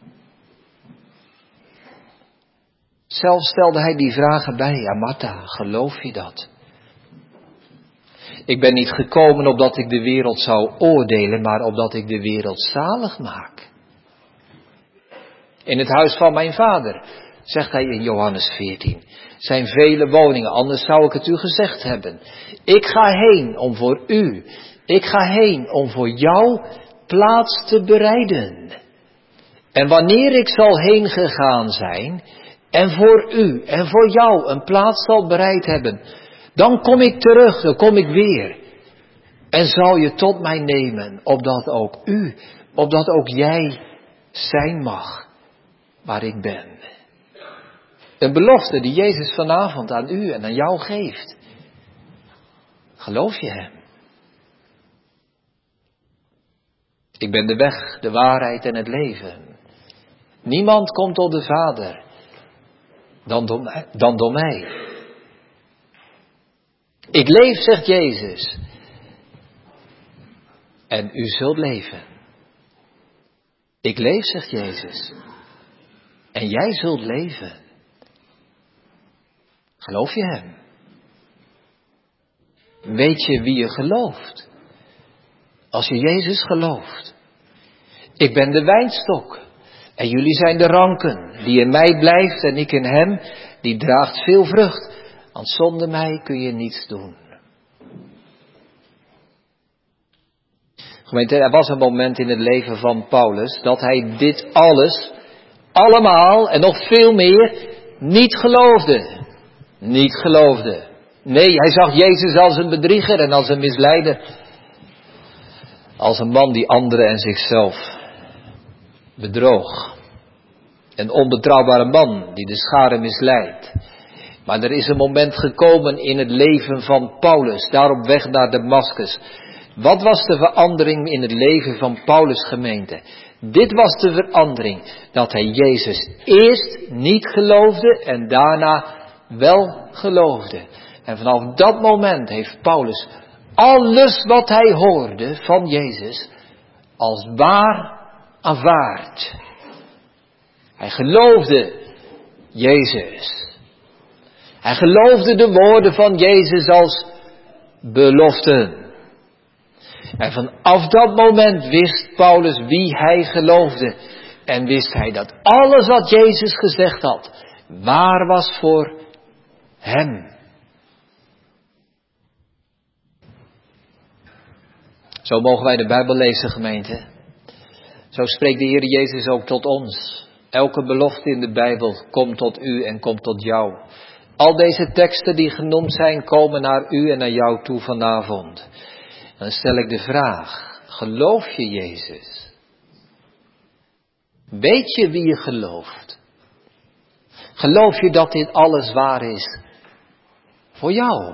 Zelf stelde hij die vragen bij aan Martha. Geloof je dat? Ik ben niet gekomen opdat ik de wereld zou oordelen, maar opdat ik de wereld zalig maak. In het huis van mijn vader, zegt hij in Johannes veertien, zijn vele woningen, anders zou ik het u gezegd hebben. Ik ga heen om voor u, ik ga heen om voor jou plaats te bereiden. En wanneer ik zal heen gegaan zijn en voor u en voor jou een plaats zal bereid hebben, dan kom ik terug, dan kom ik weer. En zal je tot mij nemen, opdat ook u, opdat ook jij zijn mag waar ik ben. Een belofte die Jezus vanavond aan u en aan jou geeft. Geloof je hem? Ik ben de weg, de waarheid en het leven. Niemand komt tot de Vader dan door mij. Dan door mij. Ik leef, zegt Jezus. En u zult leven. Ik leef, zegt Jezus. En jij zult leven. Geloof je hem? Weet je wie je gelooft? Als je Jezus gelooft. Ik ben de wijnstok. En jullie zijn de ranken. Die in mij blijft en ik in hem. Die draagt veel vrucht. Want zonder mij kun je niets doen. Gemeente, er was een moment in het leven van Paulus dat hij dit alles, allemaal en nog veel meer, niet geloofde. Niet geloofde. Nee, hij zag Jezus als een bedrieger en als een misleider. Als een man die anderen en zichzelf bedroog. Een onbetrouwbare man die de schare misleidt. Maar er is een moment gekomen in het leven van Paulus, daar op weg naar Damaskus. Wat was de verandering in het leven van Paulus' gemeente? Dit was de verandering, dat hij Jezus eerst niet geloofde en daarna wel geloofde. En vanaf dat moment heeft Paulus alles wat hij hoorde van Jezus als waar aanvaard. Hij geloofde Jezus. Hij geloofde de woorden van Jezus als beloften. En vanaf dat moment wist Paulus wie hij geloofde. En wist hij dat alles wat Jezus gezegd had, waar was voor hem. Zo mogen wij de Bijbel lezen, gemeente. Zo spreekt de Heer Jezus ook tot ons. Elke belofte in de Bijbel komt tot u en komt tot jou. Al deze teksten die genoemd zijn, komen naar u en naar jou toe vanavond. Dan stel ik de vraag, geloof je Jezus? Weet je wie je gelooft? Geloof je dat dit alles waar is voor jou?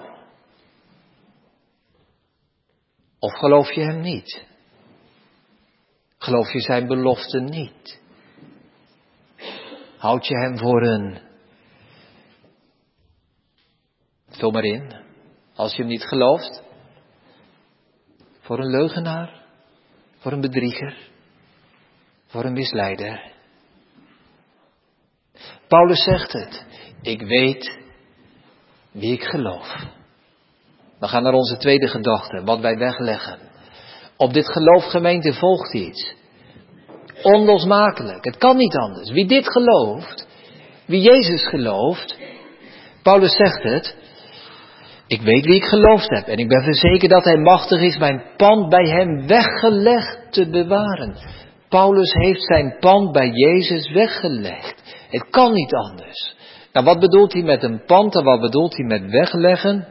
Of geloof je hem niet? Geloof je zijn beloften niet? Houd je hem voor een... Vul maar in, als je hem niet gelooft... Voor een leugenaar, voor een bedrieger, voor een misleider. Paulus zegt het, ik weet wie ik geloof. We gaan naar onze tweede gedachte, wat wij wegleggen. Op dit geloof, gemeente, volgt iets. Onlosmakelijk, het kan niet anders. Wie dit gelooft, wie Jezus gelooft, Paulus zegt het... Ik weet wie ik geloofd heb en ik ben verzekerd dat hij machtig is mijn pand bij hem weggelegd te bewaren. Paulus heeft zijn pand bij Jezus weggelegd. Het kan niet anders. Nou, wat bedoelt hij met een pand en wat bedoelt hij met wegleggen?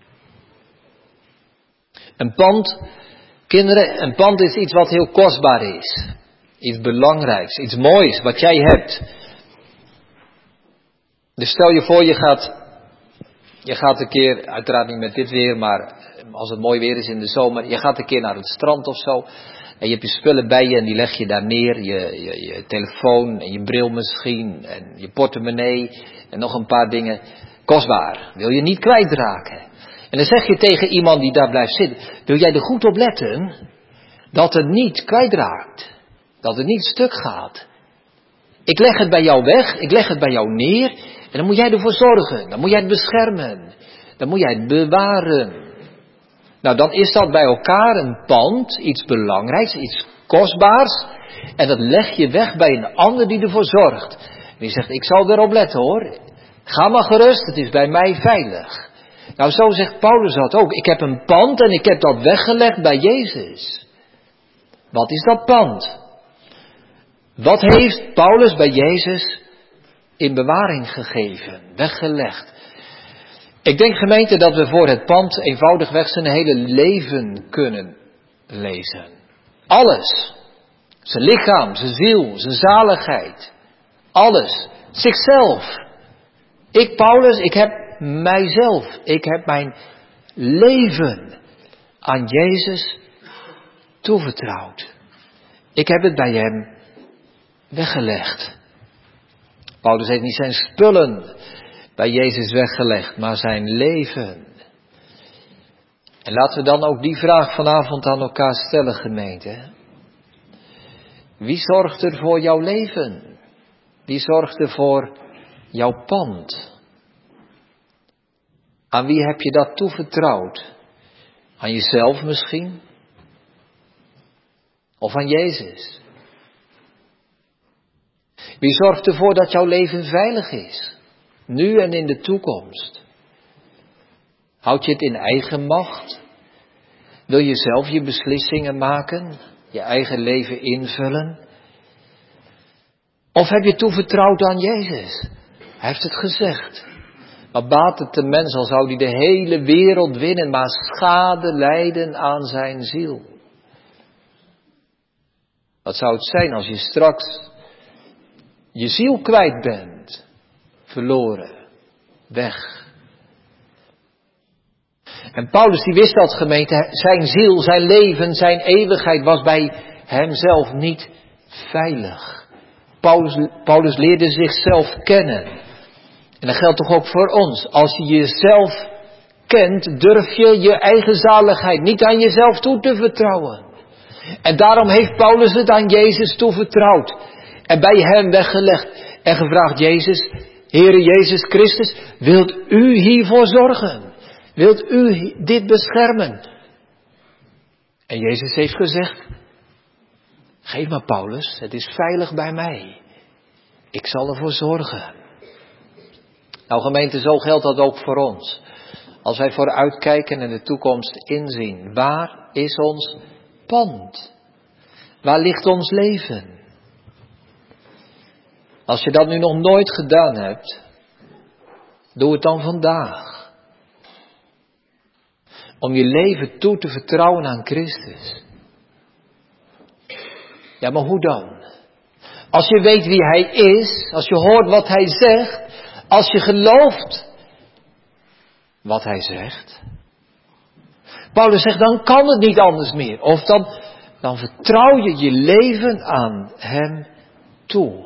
Een pand, kinderen, een pand is iets wat heel kostbaar is. Iets belangrijks, iets moois wat jij hebt. Dus stel je voor je gaat... Je gaat een keer, uiteraard niet met dit weer, maar als het mooi weer is in de zomer, je gaat een keer naar het strand of zo. En je hebt je spullen bij je en die leg je daar neer. Je, je, je telefoon en je bril misschien en je portemonnee en nog een paar dingen. Kostbaar, wil je niet kwijtraken. En dan zeg je tegen iemand die daar blijft zitten, wil jij er goed op letten dat het niet kwijtraakt. Dat het niet stuk gaat. Ik leg het bij jou weg, ik leg het bij jou neer en dan moet jij ervoor zorgen. Dan moet jij het beschermen. Dan moet jij het bewaren. Nou, dan is dat bij elkaar een pand, iets belangrijks, iets kostbaars. En dat leg je weg bij een ander die ervoor zorgt. En die zegt, ik zal erop letten hoor. Ga maar gerust, het is bij mij veilig. Nou, zo zegt Paulus dat ook. Ik heb een pand en ik heb dat weggelegd bij Jezus. Wat is dat pand? Wat heeft Paulus bij Jezus in bewaring gegeven, weggelegd? Ik denk, gemeente, dat we voor het pand eenvoudigweg zijn hele leven kunnen lezen. Alles. Zijn lichaam, zijn ziel, zijn zaligheid. Alles. Zichzelf. Ik, Paulus, ik heb mijzelf. Ik heb mijn leven aan Jezus toevertrouwd. Ik heb het bij hem weggelegd. Paulus heeft niet zijn spullen bij Jezus weggelegd, maar zijn leven. En laten we dan ook die vraag vanavond aan elkaar stellen, gemeente. Wie zorgt er voor jouw leven? Wie zorgt er voor jouw pand? Aan wie heb je dat toevertrouwd? Aan jezelf misschien? Of aan Jezus? Wie zorgt ervoor dat jouw leven veilig is? Nu en in de toekomst. Houd je het in eigen macht? Wil je zelf je beslissingen maken? Je eigen leven invullen? Of heb je toevertrouwd aan Jezus? Hij heeft het gezegd. Wat baat het de mens al zou hij de hele wereld winnen, maar schade lijden aan zijn ziel? Wat zou het zijn als je straks je ziel kwijt bent? Verloren. Weg. En Paulus die wist dat, gemeente. Zijn ziel, zijn leven, zijn eeuwigheid was bij hemzelf niet veilig. Paulus, Paulus leerde zichzelf kennen. En dat geldt toch ook voor ons. Als je jezelf kent, durf je je eigen zaligheid niet aan jezelf toe te vertrouwen. En daarom heeft Paulus het aan Jezus toevertrouwd. En bij hem weggelegd. En gevraagd, Jezus, Heere Jezus Christus, wilt u hiervoor zorgen? Wilt u dit beschermen? En Jezus heeft gezegd, geef maar Paulus, het is veilig bij mij. Ik zal ervoor zorgen. Nou gemeente, zo geldt dat ook voor ons. Als wij vooruitkijken en de toekomst inzien, waar is ons pand? Waar ligt ons leven? Als je dat nu nog nooit gedaan hebt, doe het dan vandaag. Om je leven toe te vertrouwen aan Christus. Ja, maar hoe dan? Als je weet wie Hij is, als je hoort wat Hij zegt, als je gelooft wat Hij zegt. Paulus zegt, dan kan het niet anders meer. Of dan, dan vertrouw je je leven aan Hem toe.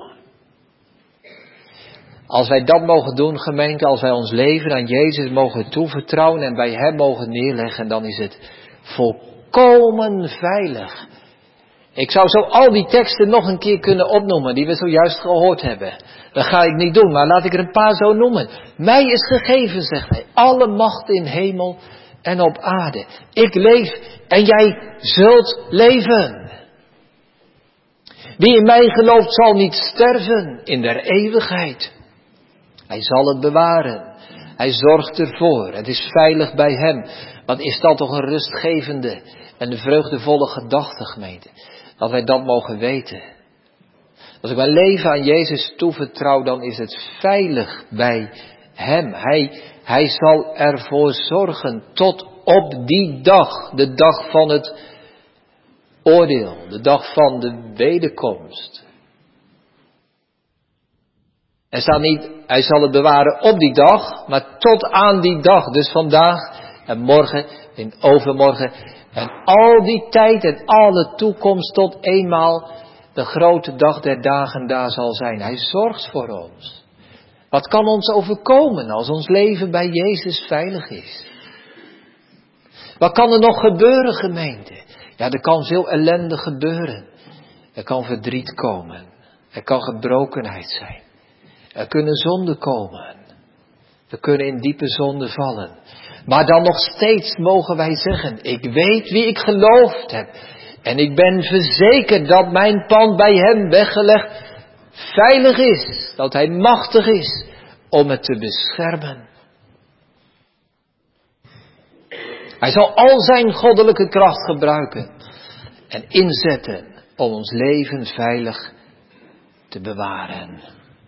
Als wij dat mogen doen, gemeente, als wij ons leven aan Jezus mogen toevertrouwen en bij Hem mogen neerleggen, dan is het volkomen veilig. Ik zou zo al die teksten nog een keer kunnen opnoemen die we zojuist gehoord hebben. Dat ga ik niet doen, maar laat ik er een paar zo noemen. Mij is gegeven, zegt Hij, alle macht in hemel en op aarde. Ik leef en jij zult leven. Wie in mij gelooft zal niet sterven in der eeuwigheid. Hij zal het bewaren. Hij zorgt ervoor. Het is veilig bij Hem. Wat is dat toch een rustgevende en een vreugdevolle gedachte, gemeente. Dat wij dat mogen weten. Als ik mijn leven aan Jezus toevertrouw, dan is het veilig bij Hem. Hij, hij zal ervoor zorgen tot op die dag. De dag van het oordeel. De dag van de wederkomst. Er staat niet, hij zal het bewaren op die dag, maar tot aan die dag. Dus vandaag en morgen en overmorgen en al die tijd en alle toekomst tot eenmaal de grote dag der dagen daar zal zijn. Hij zorgt voor ons. Wat kan ons overkomen als ons leven bij Jezus veilig is? Wat kan er nog gebeuren, gemeente? Ja, er kan veel ellende gebeuren. Er kan verdriet komen. Er kan gebrokenheid zijn. Er kunnen zonden komen. We kunnen in diepe zonde vallen. Maar dan nog steeds mogen wij zeggen, ik weet wie ik geloofd heb. En ik ben verzekerd dat mijn pand bij hem weggelegd veilig is. Dat hij machtig is om het te beschermen. Hij zal al zijn goddelijke kracht gebruiken en inzetten om ons leven veilig te bewaren.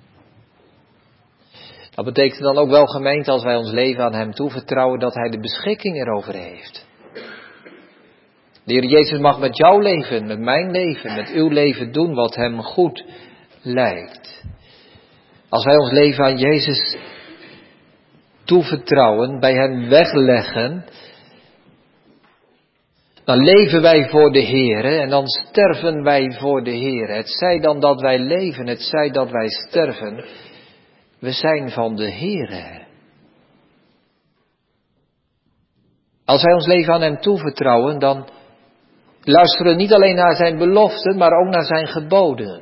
Dat betekent dan ook wel, gemeente, als wij ons leven aan hem toevertrouwen, dat hij de beschikking erover heeft. De Heer Jezus mag met jouw leven, met mijn leven, met uw leven doen wat hem goed lijkt. Als wij ons leven aan Jezus toevertrouwen, bij hem wegleggen, dan leven wij voor de Heere en dan sterven wij voor de Heere. Het zij dan dat wij leven, het zij dat wij sterven, we zijn van de Heere. Als wij ons leven aan hem toevertrouwen, dan luisteren we niet alleen naar zijn beloften, maar ook naar zijn geboden.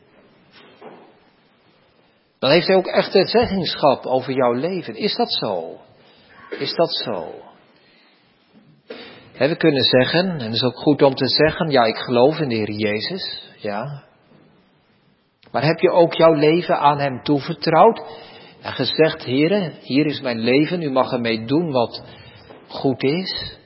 Dan heeft hij ook echt het zeggingschap over jouw leven. Is dat zo? Is dat zo? He, we kunnen zeggen, en het is ook goed om te zeggen, ja, ik geloof in de Heer Jezus, ja. Maar heb je ook jouw leven aan hem toevertrouwd en gezegd, Heere, hier is mijn leven, u mag ermee doen wat goed is.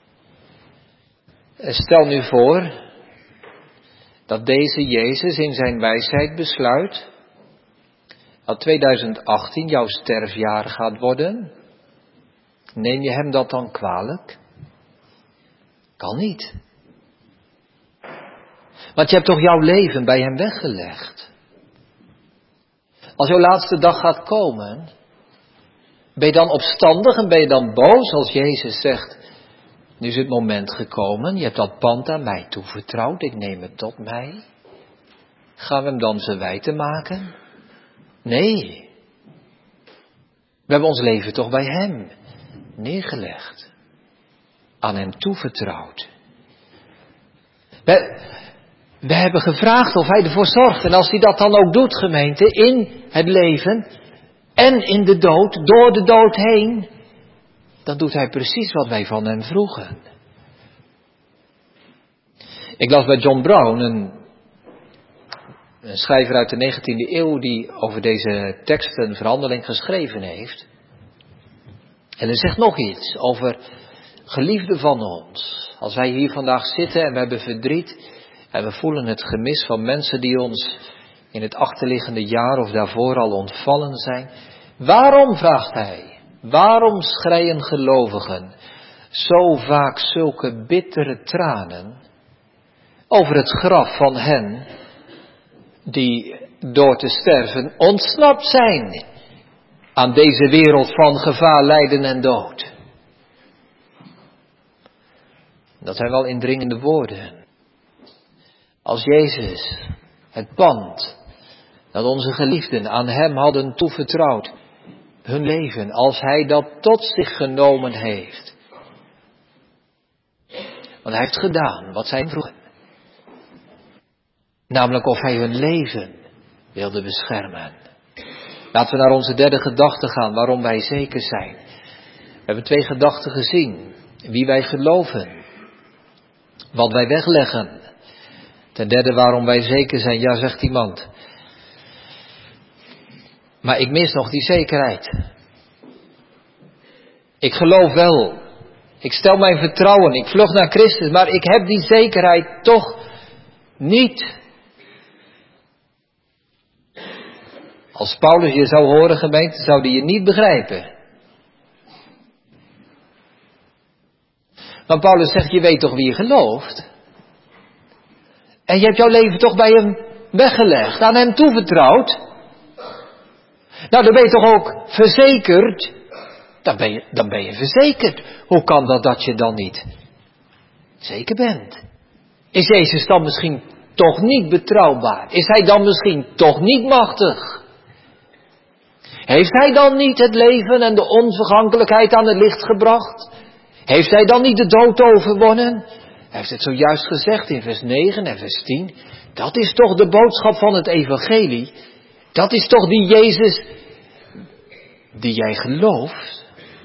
En stel nu voor dat deze Jezus in zijn wijsheid besluit dat tweeduizend achttien jouw sterfjaar gaat worden. Neem je hem dat dan kwalijk? Kan niet. Want je hebt toch jouw leven bij hem weggelegd. Als jouw laatste dag gaat komen, ben je dan opstandig en ben je dan boos als Jezus zegt, nu is het moment gekomen, je hebt dat pand aan mij toevertrouwd, ik neem het tot mij. Gaan we hem dan verwijten maken? Nee. We hebben ons leven toch bij hem neergelegd. Aan hem toevertrouwd. We, we hebben gevraagd of hij ervoor zorgt. En als hij dat dan ook doet, gemeente, in het leven en in de dood, door de dood heen, dan doet hij precies wat wij van hem vroegen. Ik las bij John Brown, een, een schrijver uit de negentiende eeuw, die over deze tekst een verhandeling geschreven heeft. En hij zegt nog iets over geliefden van ons. Als wij hier vandaag zitten en we hebben verdriet en we voelen het gemis van mensen die ons in het achterliggende jaar of daarvoor al ontvallen zijn. Waarom, vraagt hij, waarom schreien gelovigen zo vaak zulke bittere tranen over het graf van hen die door te sterven ontsnapt zijn aan deze wereld van gevaar, lijden en dood? Dat zijn wel indringende woorden. Als Jezus het pand dat onze geliefden aan hem hadden toevertrouwd, hun leven, als hij dat tot zich genomen heeft. Want hij heeft gedaan wat zij vroegen. Namelijk of hij hun leven wilde beschermen. Laten we naar onze derde gedachte gaan, waarom wij zeker zijn. We hebben twee gedachten gezien. Wie wij geloven. Wat wij wegleggen. Ten derde waarom wij zeker zijn. Ja, zegt iemand. Maar ik mis nog die zekerheid. Ik geloof wel. Ik stel mijn vertrouwen. Ik vlug naar Christus. Maar ik heb die zekerheid toch niet. Als Paulus je zou horen, gemeente, zou die je niet begrijpen. Maar Paulus zegt, je weet toch wie je gelooft? En je hebt jouw leven toch bij hem weggelegd, aan hem toevertrouwd? Nou, dan ben je toch ook verzekerd? Dan ben je, dan ben je verzekerd. Hoe kan dat dat je dan niet zeker bent? Is Jezus dan misschien toch niet betrouwbaar? Is hij dan misschien toch niet machtig? Heeft hij dan niet het leven en de onvergankelijkheid aan het licht gebracht? Heeft hij dan niet de dood overwonnen? Hij heeft het zojuist gezegd in vers negen en vers tien. Dat is toch de boodschap van het evangelie? Dat is toch die Jezus die jij gelooft?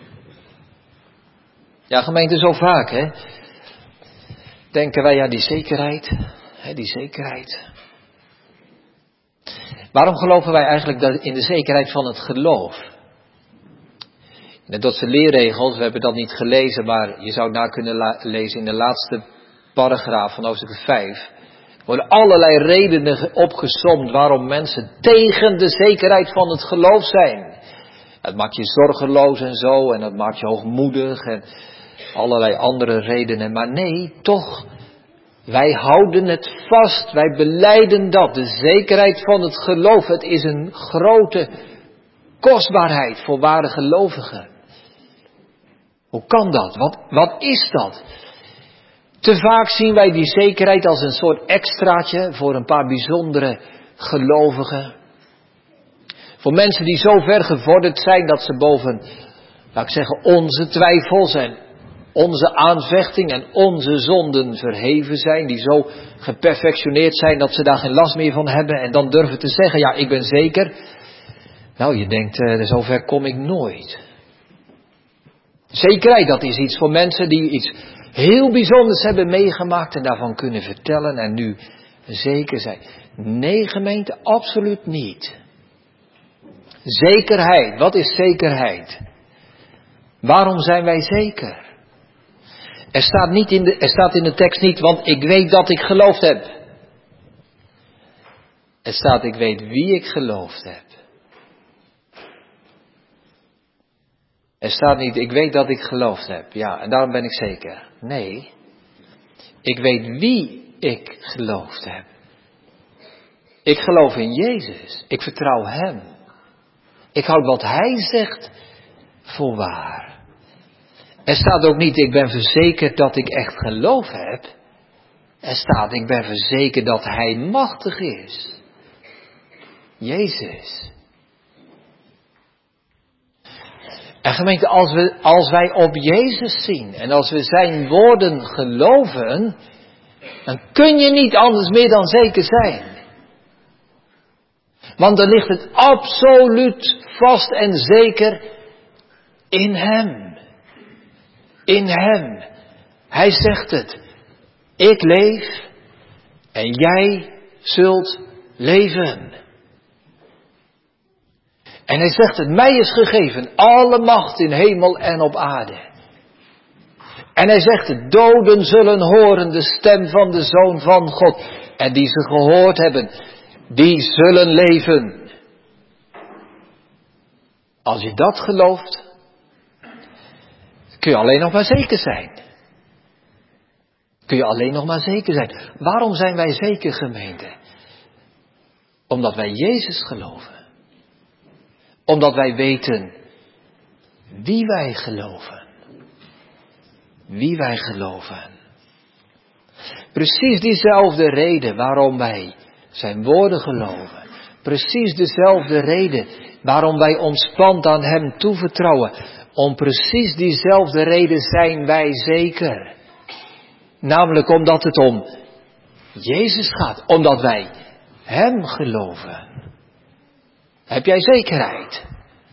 Ja, gemeente, zo vaak, hè. Denken wij aan die zekerheid. Hè, die zekerheid. Waarom geloven wij eigenlijk in de zekerheid van het geloof? In de Dordtse leerregels, we hebben dat niet gelezen, maar je zou het na kunnen la- lezen in de laatste paragraaf van hoofdstuk vijf. Er worden allerlei redenen opgesomd waarom mensen tegen de zekerheid van het geloof zijn. Het maakt je zorgeloos en zo, en dat maakt je hoogmoedig en allerlei andere redenen. Maar nee, toch, wij houden het vast, wij belijden dat. De zekerheid van het geloof, het is een grote kostbaarheid voor ware gelovigen. Hoe kan dat? Wat, wat is dat? Te vaak zien wij die zekerheid als een soort extraatje voor een paar bijzondere gelovigen. Voor mensen die zo ver gevorderd zijn dat ze boven, laat ik zeggen, onze twijfels en onze aanvechting en onze zonden verheven zijn. Die zo geperfectioneerd zijn dat ze daar geen last meer van hebben. En dan durven te zeggen, ja, ik ben zeker. Nou, je denkt, uh, zo ver kom ik nooit. Zekerheid, dat is iets voor mensen die iets heel bijzonders hebben meegemaakt en daarvan kunnen vertellen en nu zeker zijn. Nee, gemeente, absoluut niet. Zekerheid, wat is zekerheid? Waarom zijn wij zeker? Er staat, niet in de, er staat in de tekst niet, want ik weet dat ik geloofd heb. Er staat, ik weet wie ik geloofd heb. Er staat niet, ik weet dat ik geloofd heb. Ja, en daarom ben ik zeker. Nee, ik weet wie ik geloofd heb. Ik geloof in Jezus. Ik vertrouw Hem. Ik houd wat Hij zegt voor waar. Er staat ook niet, ik ben verzekerd dat ik echt geloof heb. Er staat, ik ben verzekerd dat Hij machtig is. Jezus. En gemeente, als, we, als wij op Jezus zien en als we zijn woorden geloven, dan kun je niet anders meer dan zeker zijn. Want dan ligt het absoluut vast en zeker in Hem. In Hem. Hij zegt het. Ik leef en jij zult leven. En hij zegt het, mij is gegeven alle macht in hemel en op aarde. En hij zegt het, doden zullen horen de stem van de Zoon van God. En die ze gehoord hebben, die zullen leven. Als je dat gelooft, kun je alleen nog maar zeker zijn. Kun je alleen nog maar zeker zijn. Waarom zijn wij zeker, gemeente? Omdat wij Jezus geloven. Omdat wij weten wie wij geloven. Wie wij geloven. Precies diezelfde reden waarom wij zijn woorden geloven. Precies dezelfde reden waarom wij ons pand aan Hem toevertrouwen. Om precies diezelfde reden zijn wij zeker. Namelijk omdat het om Jezus gaat. Omdat wij Hem geloven. Heb jij zekerheid?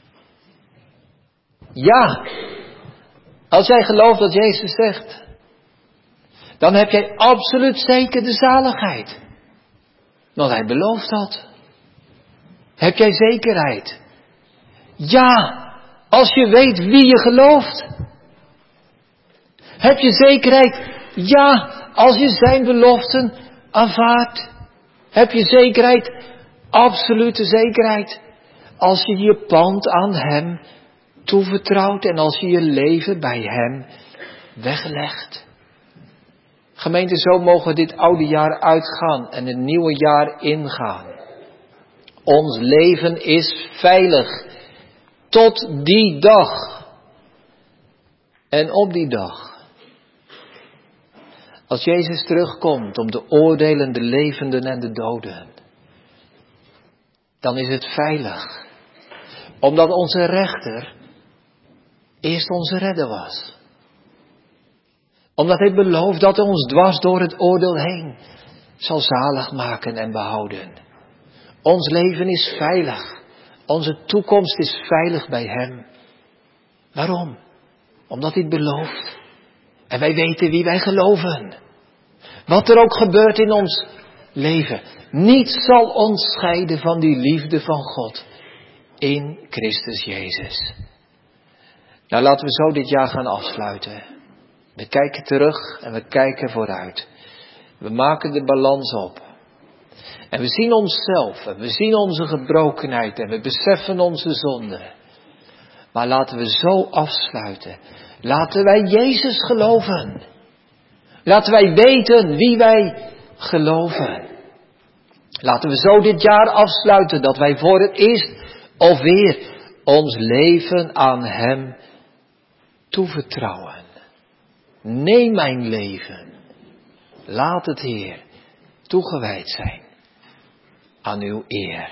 Ja. Als jij gelooft wat Jezus zegt, dan heb jij absoluut zeker de zaligheid. Want Hij belooft dat. Heb jij zekerheid? Ja. Als je weet wie je gelooft. Heb je zekerheid? Ja. Als je zijn beloften aanvaardt. Heb je zekerheid? Absolute zekerheid. Als je je pand aan Hem toevertrouwt en als je je leven bij Hem weglegt. Gemeente, zo mogen we dit oude jaar uitgaan en het nieuwe jaar ingaan. Ons leven is veilig. Tot die dag. En op die dag. Als Jezus terugkomt om te oordelen de levenden en de doden. Dan is het veilig. Omdat onze rechter eerst onze redder was. Omdat hij belooft dat hij ons dwars door het oordeel heen zal zalig maken en behouden. Ons leven is veilig. Onze toekomst is veilig bij hem. Waarom? Omdat hij het belooft. En wij weten wie wij geloven. Wat er ook gebeurt in ons leven. Niets zal ons scheiden van die liefde van God. In Christus Jezus. Nou, laten we zo dit jaar gaan afsluiten. We kijken terug en we kijken vooruit. We maken de balans op. En we zien onszelf en we zien onze gebrokenheid en we beseffen onze zonde. Maar laten we zo afsluiten. Laten wij Jezus geloven. Laten wij weten wie wij geloven. Laten we zo dit jaar afsluiten dat wij voor het eerst of weer ons leven aan Hem toevertrouwen. Neem mijn leven. Laat het, Heer, toegewijd zijn aan uw eer.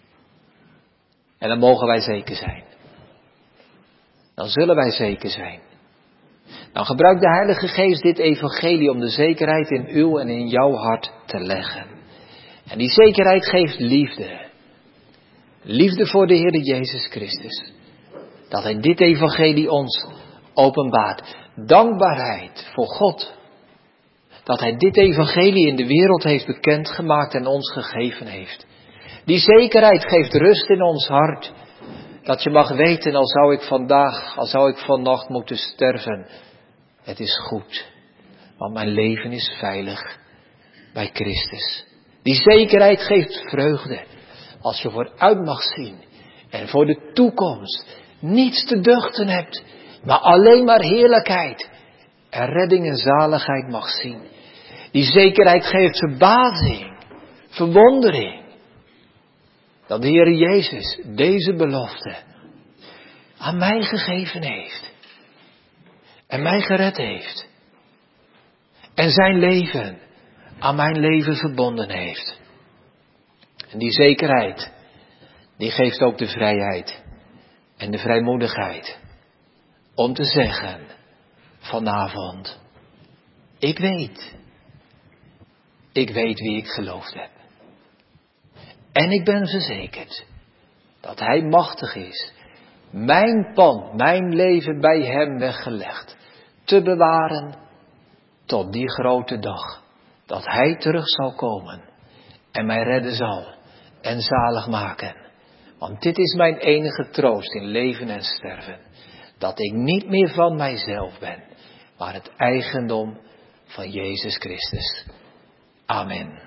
En dan mogen wij zeker zijn. Dan zullen wij zeker zijn. Dan gebruikt de Heilige Geest dit evangelie om de zekerheid in uw en in jouw hart te leggen. En die zekerheid geeft liefde. Liefde voor de Heer Jezus Christus. Dat Hij dit evangelie ons openbaart. Dankbaarheid voor God. Dat Hij dit evangelie in de wereld heeft bekendgemaakt en ons gegeven heeft. Die zekerheid geeft rust in ons hart. Dat je mag weten, al zou ik vandaag, al zou ik vannacht moeten sterven. Het is goed. Want mijn leven is veilig bij Christus. Die zekerheid geeft vreugde. Als je vooruit mag zien. En voor de toekomst niets te duchten hebt. Maar alleen maar heerlijkheid. En redding en zaligheid mag zien. Die zekerheid geeft verbazing. Verwondering. Dat de Heer Jezus deze belofte aan mij gegeven heeft. En mij gered heeft. En zijn leven aan mijn leven verbonden heeft. En die zekerheid, die geeft ook de vrijheid en de vrijmoedigheid. Om te zeggen, vanavond, ik weet. Ik weet wie ik geloofd heb. En ik ben verzekerd dat Hij machtig is. Mijn pand, mijn leven bij Hem weggelegd. Te bewaren tot die grote dag. Dat Hij terug zal komen. En mij redden zal. En zalig maken. Want dit is mijn enige troost in leven en sterven. Dat ik niet meer van mijzelf ben. Maar het eigendom van Jezus Christus. Amen.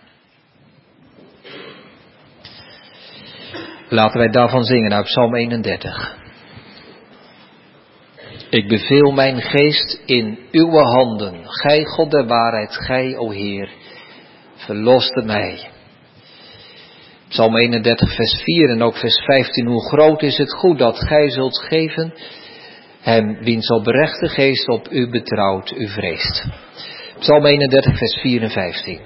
Laten wij daarvan zingen uit Psalm eenendertig. Ik beveel mijn geest in uw handen. Gij God der waarheid, gij, o Heer, verloste mij. Psalm eenendertig vers vier en ook vers vijftien. Hoe groot is het goed dat gij zult geven hem wiens oprechte geest op u betrouwt, u vreest. Psalm eenendertig vers vier en vijftien.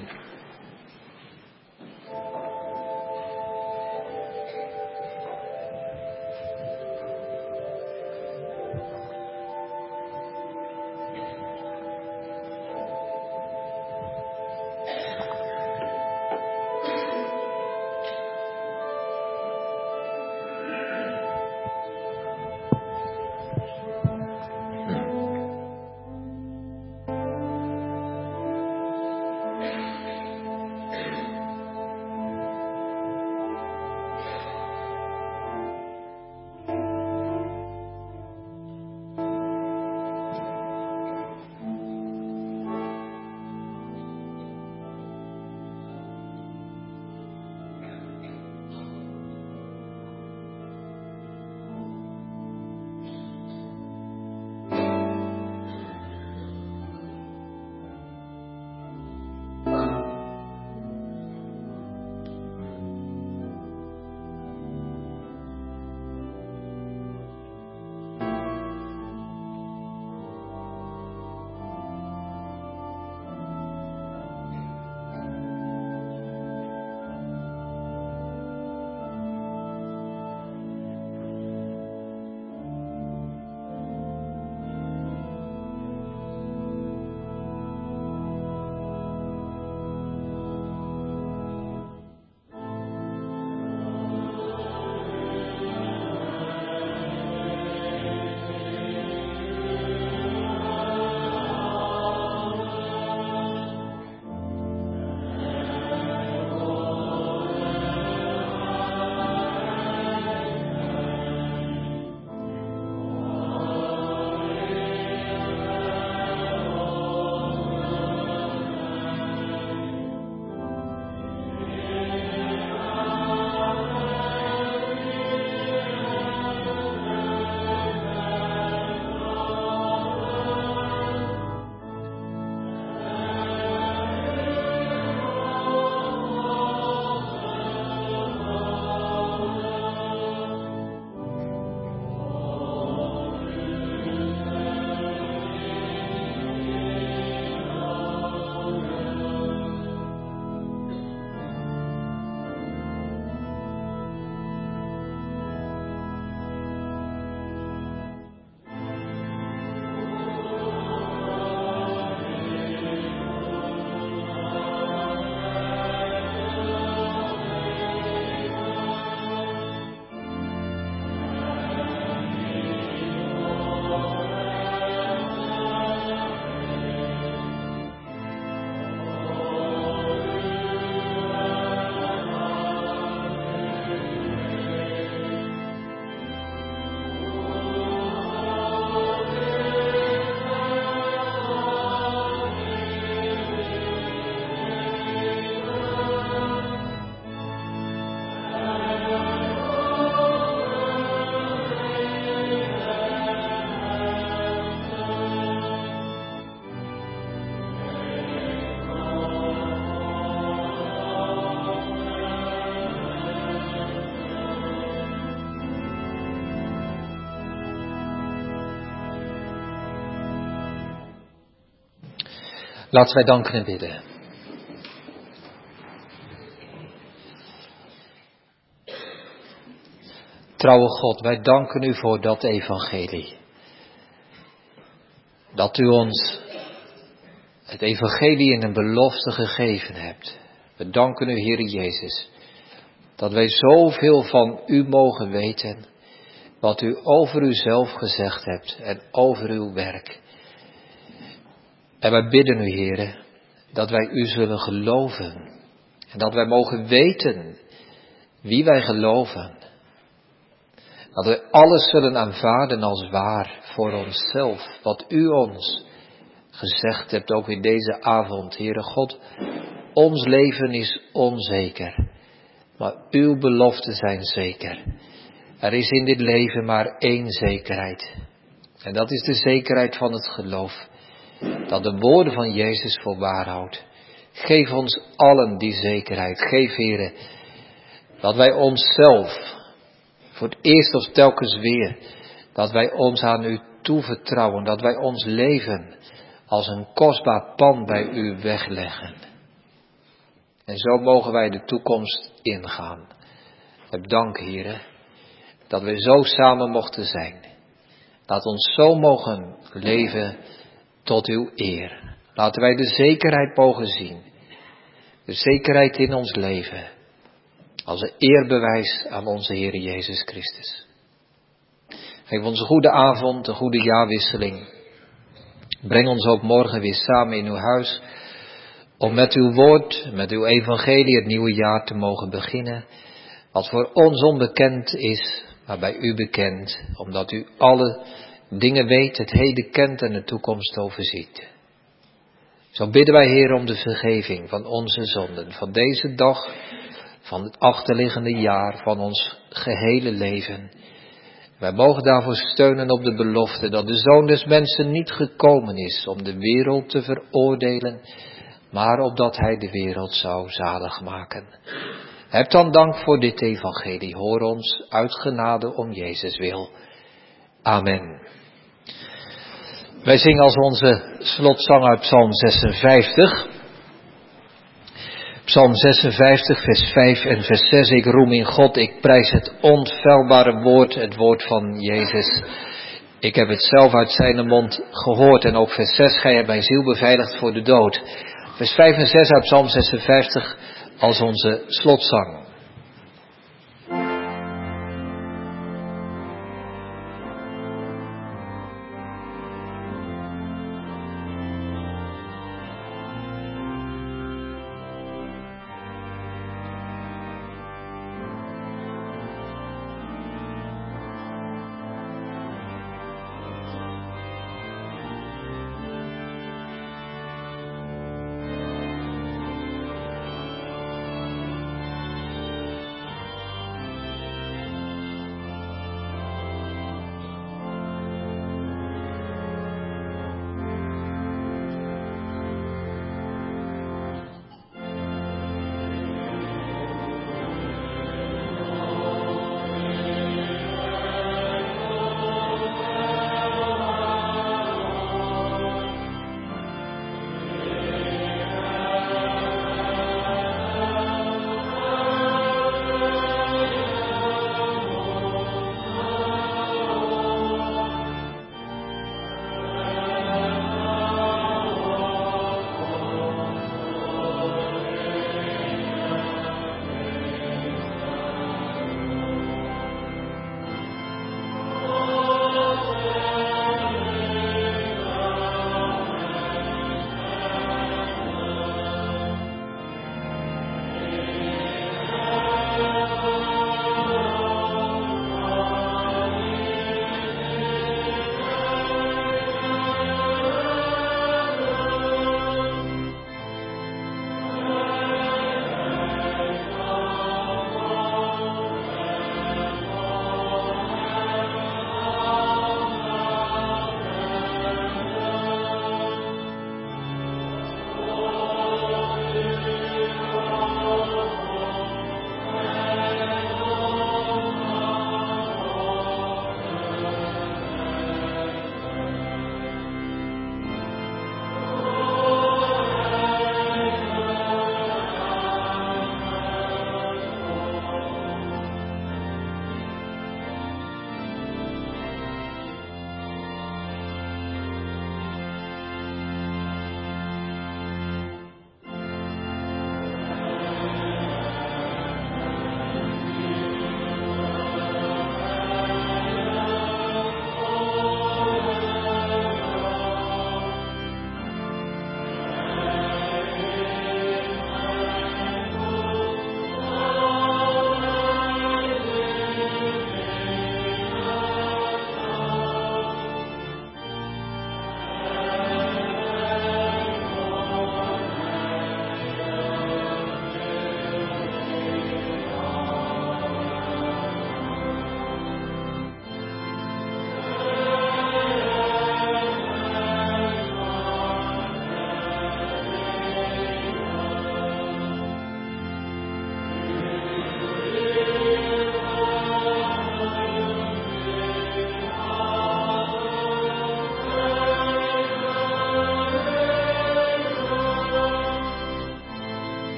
Laten wij danken en bidden. Trouwe God, wij danken u voor dat evangelie. Dat u ons het evangelie in een belofte gegeven hebt. We danken u, Heere Jezus, dat wij zoveel van u mogen weten, wat u over uzelf gezegd hebt en over uw werk. En wij bidden u, Heere, dat wij u zullen geloven en dat wij mogen weten wie wij geloven. Dat wij alles zullen aanvaarden als waar voor onszelf, wat u ons gezegd hebt, ook in deze avond. Heere God, ons leven is onzeker, maar uw beloften zijn zeker. Er is in dit leven maar één zekerheid. En dat is de zekerheid van het geloof, dat de woorden van Jezus voor waar houdt. Geef ons allen die zekerheid. Geef, Heere, dat wij onszelf, voor het eerst of telkens weer, dat wij ons aan u toevertrouwen, dat wij ons leven als een kostbaar pand bij u wegleggen. En zo mogen wij de toekomst ingaan. Heb dank, Heere, dat wij zo samen mochten zijn. Laat ons zo mogen leven tot uw eer. Laten wij de zekerheid mogen zien. De zekerheid in ons leven. Als een eerbewijs aan onze Heer Jezus Christus. Geef ons een goede avond, een goede jaarwisseling. Breng ons ook morgen weer samen in uw huis. Om met uw woord, met uw evangelie het nieuwe jaar te mogen beginnen. Wat voor ons onbekend is, maar bij u bekend. Omdat u alle dingen weet, het heden kent en de toekomst overziet. Zo bidden wij, Heer, om de vergeving van onze zonden. Van deze dag, van het achterliggende jaar, van ons gehele leven. Wij mogen daarvoor steunen op de belofte dat de Zoon des Mensen niet gekomen is om de wereld te veroordelen, maar opdat hij de wereld zou zalig maken. Heb dan dank voor dit evangelie. Hoor ons uit genade om Jezus wil. Amen. Wij zingen als onze slotzang uit Psalm zesenvijftig. Psalm zesenvijftig, vers vijf en vers zes. Ik roem in God, ik prijs het onfeilbare woord, het woord van Jezus. Ik heb het zelf uit zijn mond gehoord. En ook vers zes, gij hebt mijn ziel beveiligd voor de dood. Vers vijf en zes uit Psalm zesenvijftig als onze slotzang.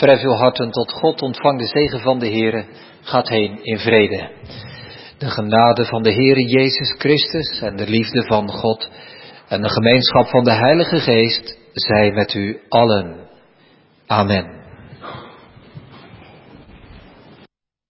Verhef uw harten tot God, ontvang de zegen van de Heere, gaat heen in vrede. De genade van de Heere Jezus Christus en de liefde van God en de gemeenschap van de Heilige Geest zij met u allen. Amen.